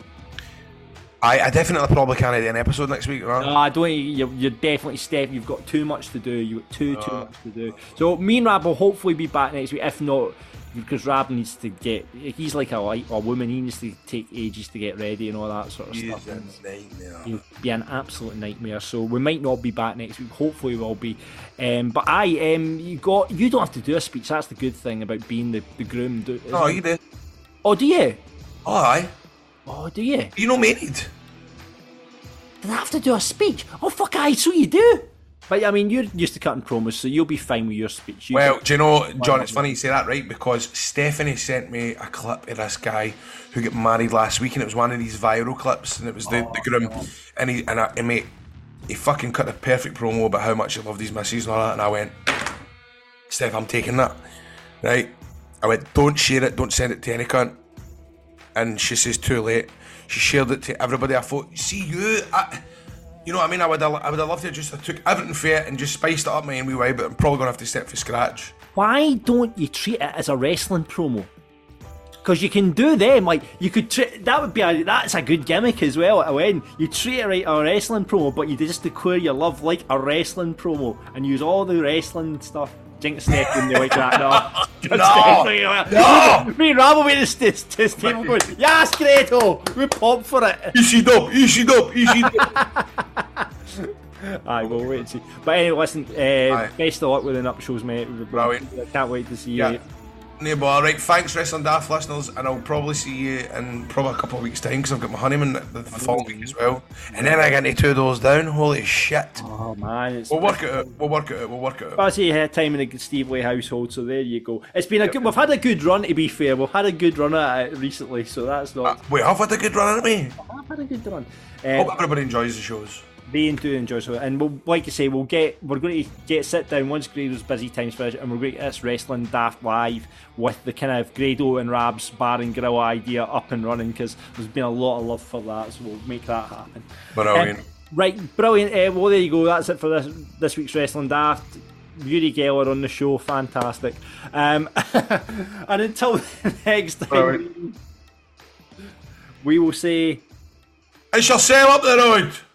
I definitely probably can't do an episode next week, right? No, I don't. You're definitely Steph. You've got too much to do. You've got too much to do. So me and Rab will hopefully be back next week. If not, because Rab needs to get, he's like a woman, he needs to take ages to get ready and all that sort of stuff. He'll be an absolute nightmare. So we might not be back next week. Hopefully we'll be. But you don't have to do a speech. That's the good thing about being the groom. Oh, you do. Oh, do you? Oh, aye. Oh, do you? You not married? Did I have to do a speech? Oh, fuck, aye, so you do. But I mean, you're used to cutting promos, so you'll be fine with your speech. Well, do you know, John, it's funny you say that, right? Because Stephanie sent me a clip of this guy who got married last week, and it was one of these viral clips, and it was the groom, and mate, he fucking cut a perfect promo about how much he loved his missus and all that, and I went, Steph, I'm taking that, right? I went, don't share it, don't send it to any cunt. And she says, too late. She shared it to everybody. I thought, see you, you know what I mean? I would have loved to just took everything for it and just spiced it up my own wee way, but I'm probably going to have to start from scratch. Why don't you treat it as a wrestling promo? Because you can do them, like, you could treat, that's a good gimmick as well at a wedding. You treat it like a wrestling promo, but you just declare your love like a wrestling promo and use all the wrestling stuff. Jinx Steph wouldn't like that, no. Me and Rab will be to table going, yes, Grado, we pop for it. Easy up. Aye, we'll wait and see. But anyway, listen, best of luck with the nuptials, mate. Brilliant. I can't wait to see you. No, but alright, thanks Wrestling Daft listeners, and I'll probably see you in probably a couple of weeks' time because I've got my honeymoon the following week as well. And then I get to 2 doors down, holy shit. Oh man, we'll work it out. I see you had time in the Steve Lee household, so there you go. It's been we've had a good run, to be fair. We've had a good run at it recently, so that's not... we have had a good run, haven't we? I've had a good run. Hope everybody enjoys the shows. They do enjoy it, and we'll, like you say, we're going to get sit down once Grado's busy time's finished, and we're going to get this Wrestling Daft live with the kind of Grado and Rab's bar and grill idea up and running, because there's been a lot of love for that, so we'll make that happen. Brilliant. Right, brilliant. Well, there you go. That's it for this week's Wrestling Daft. Yuri Geller on the show, fantastic. And until next time, we will say, I shall sail up the road.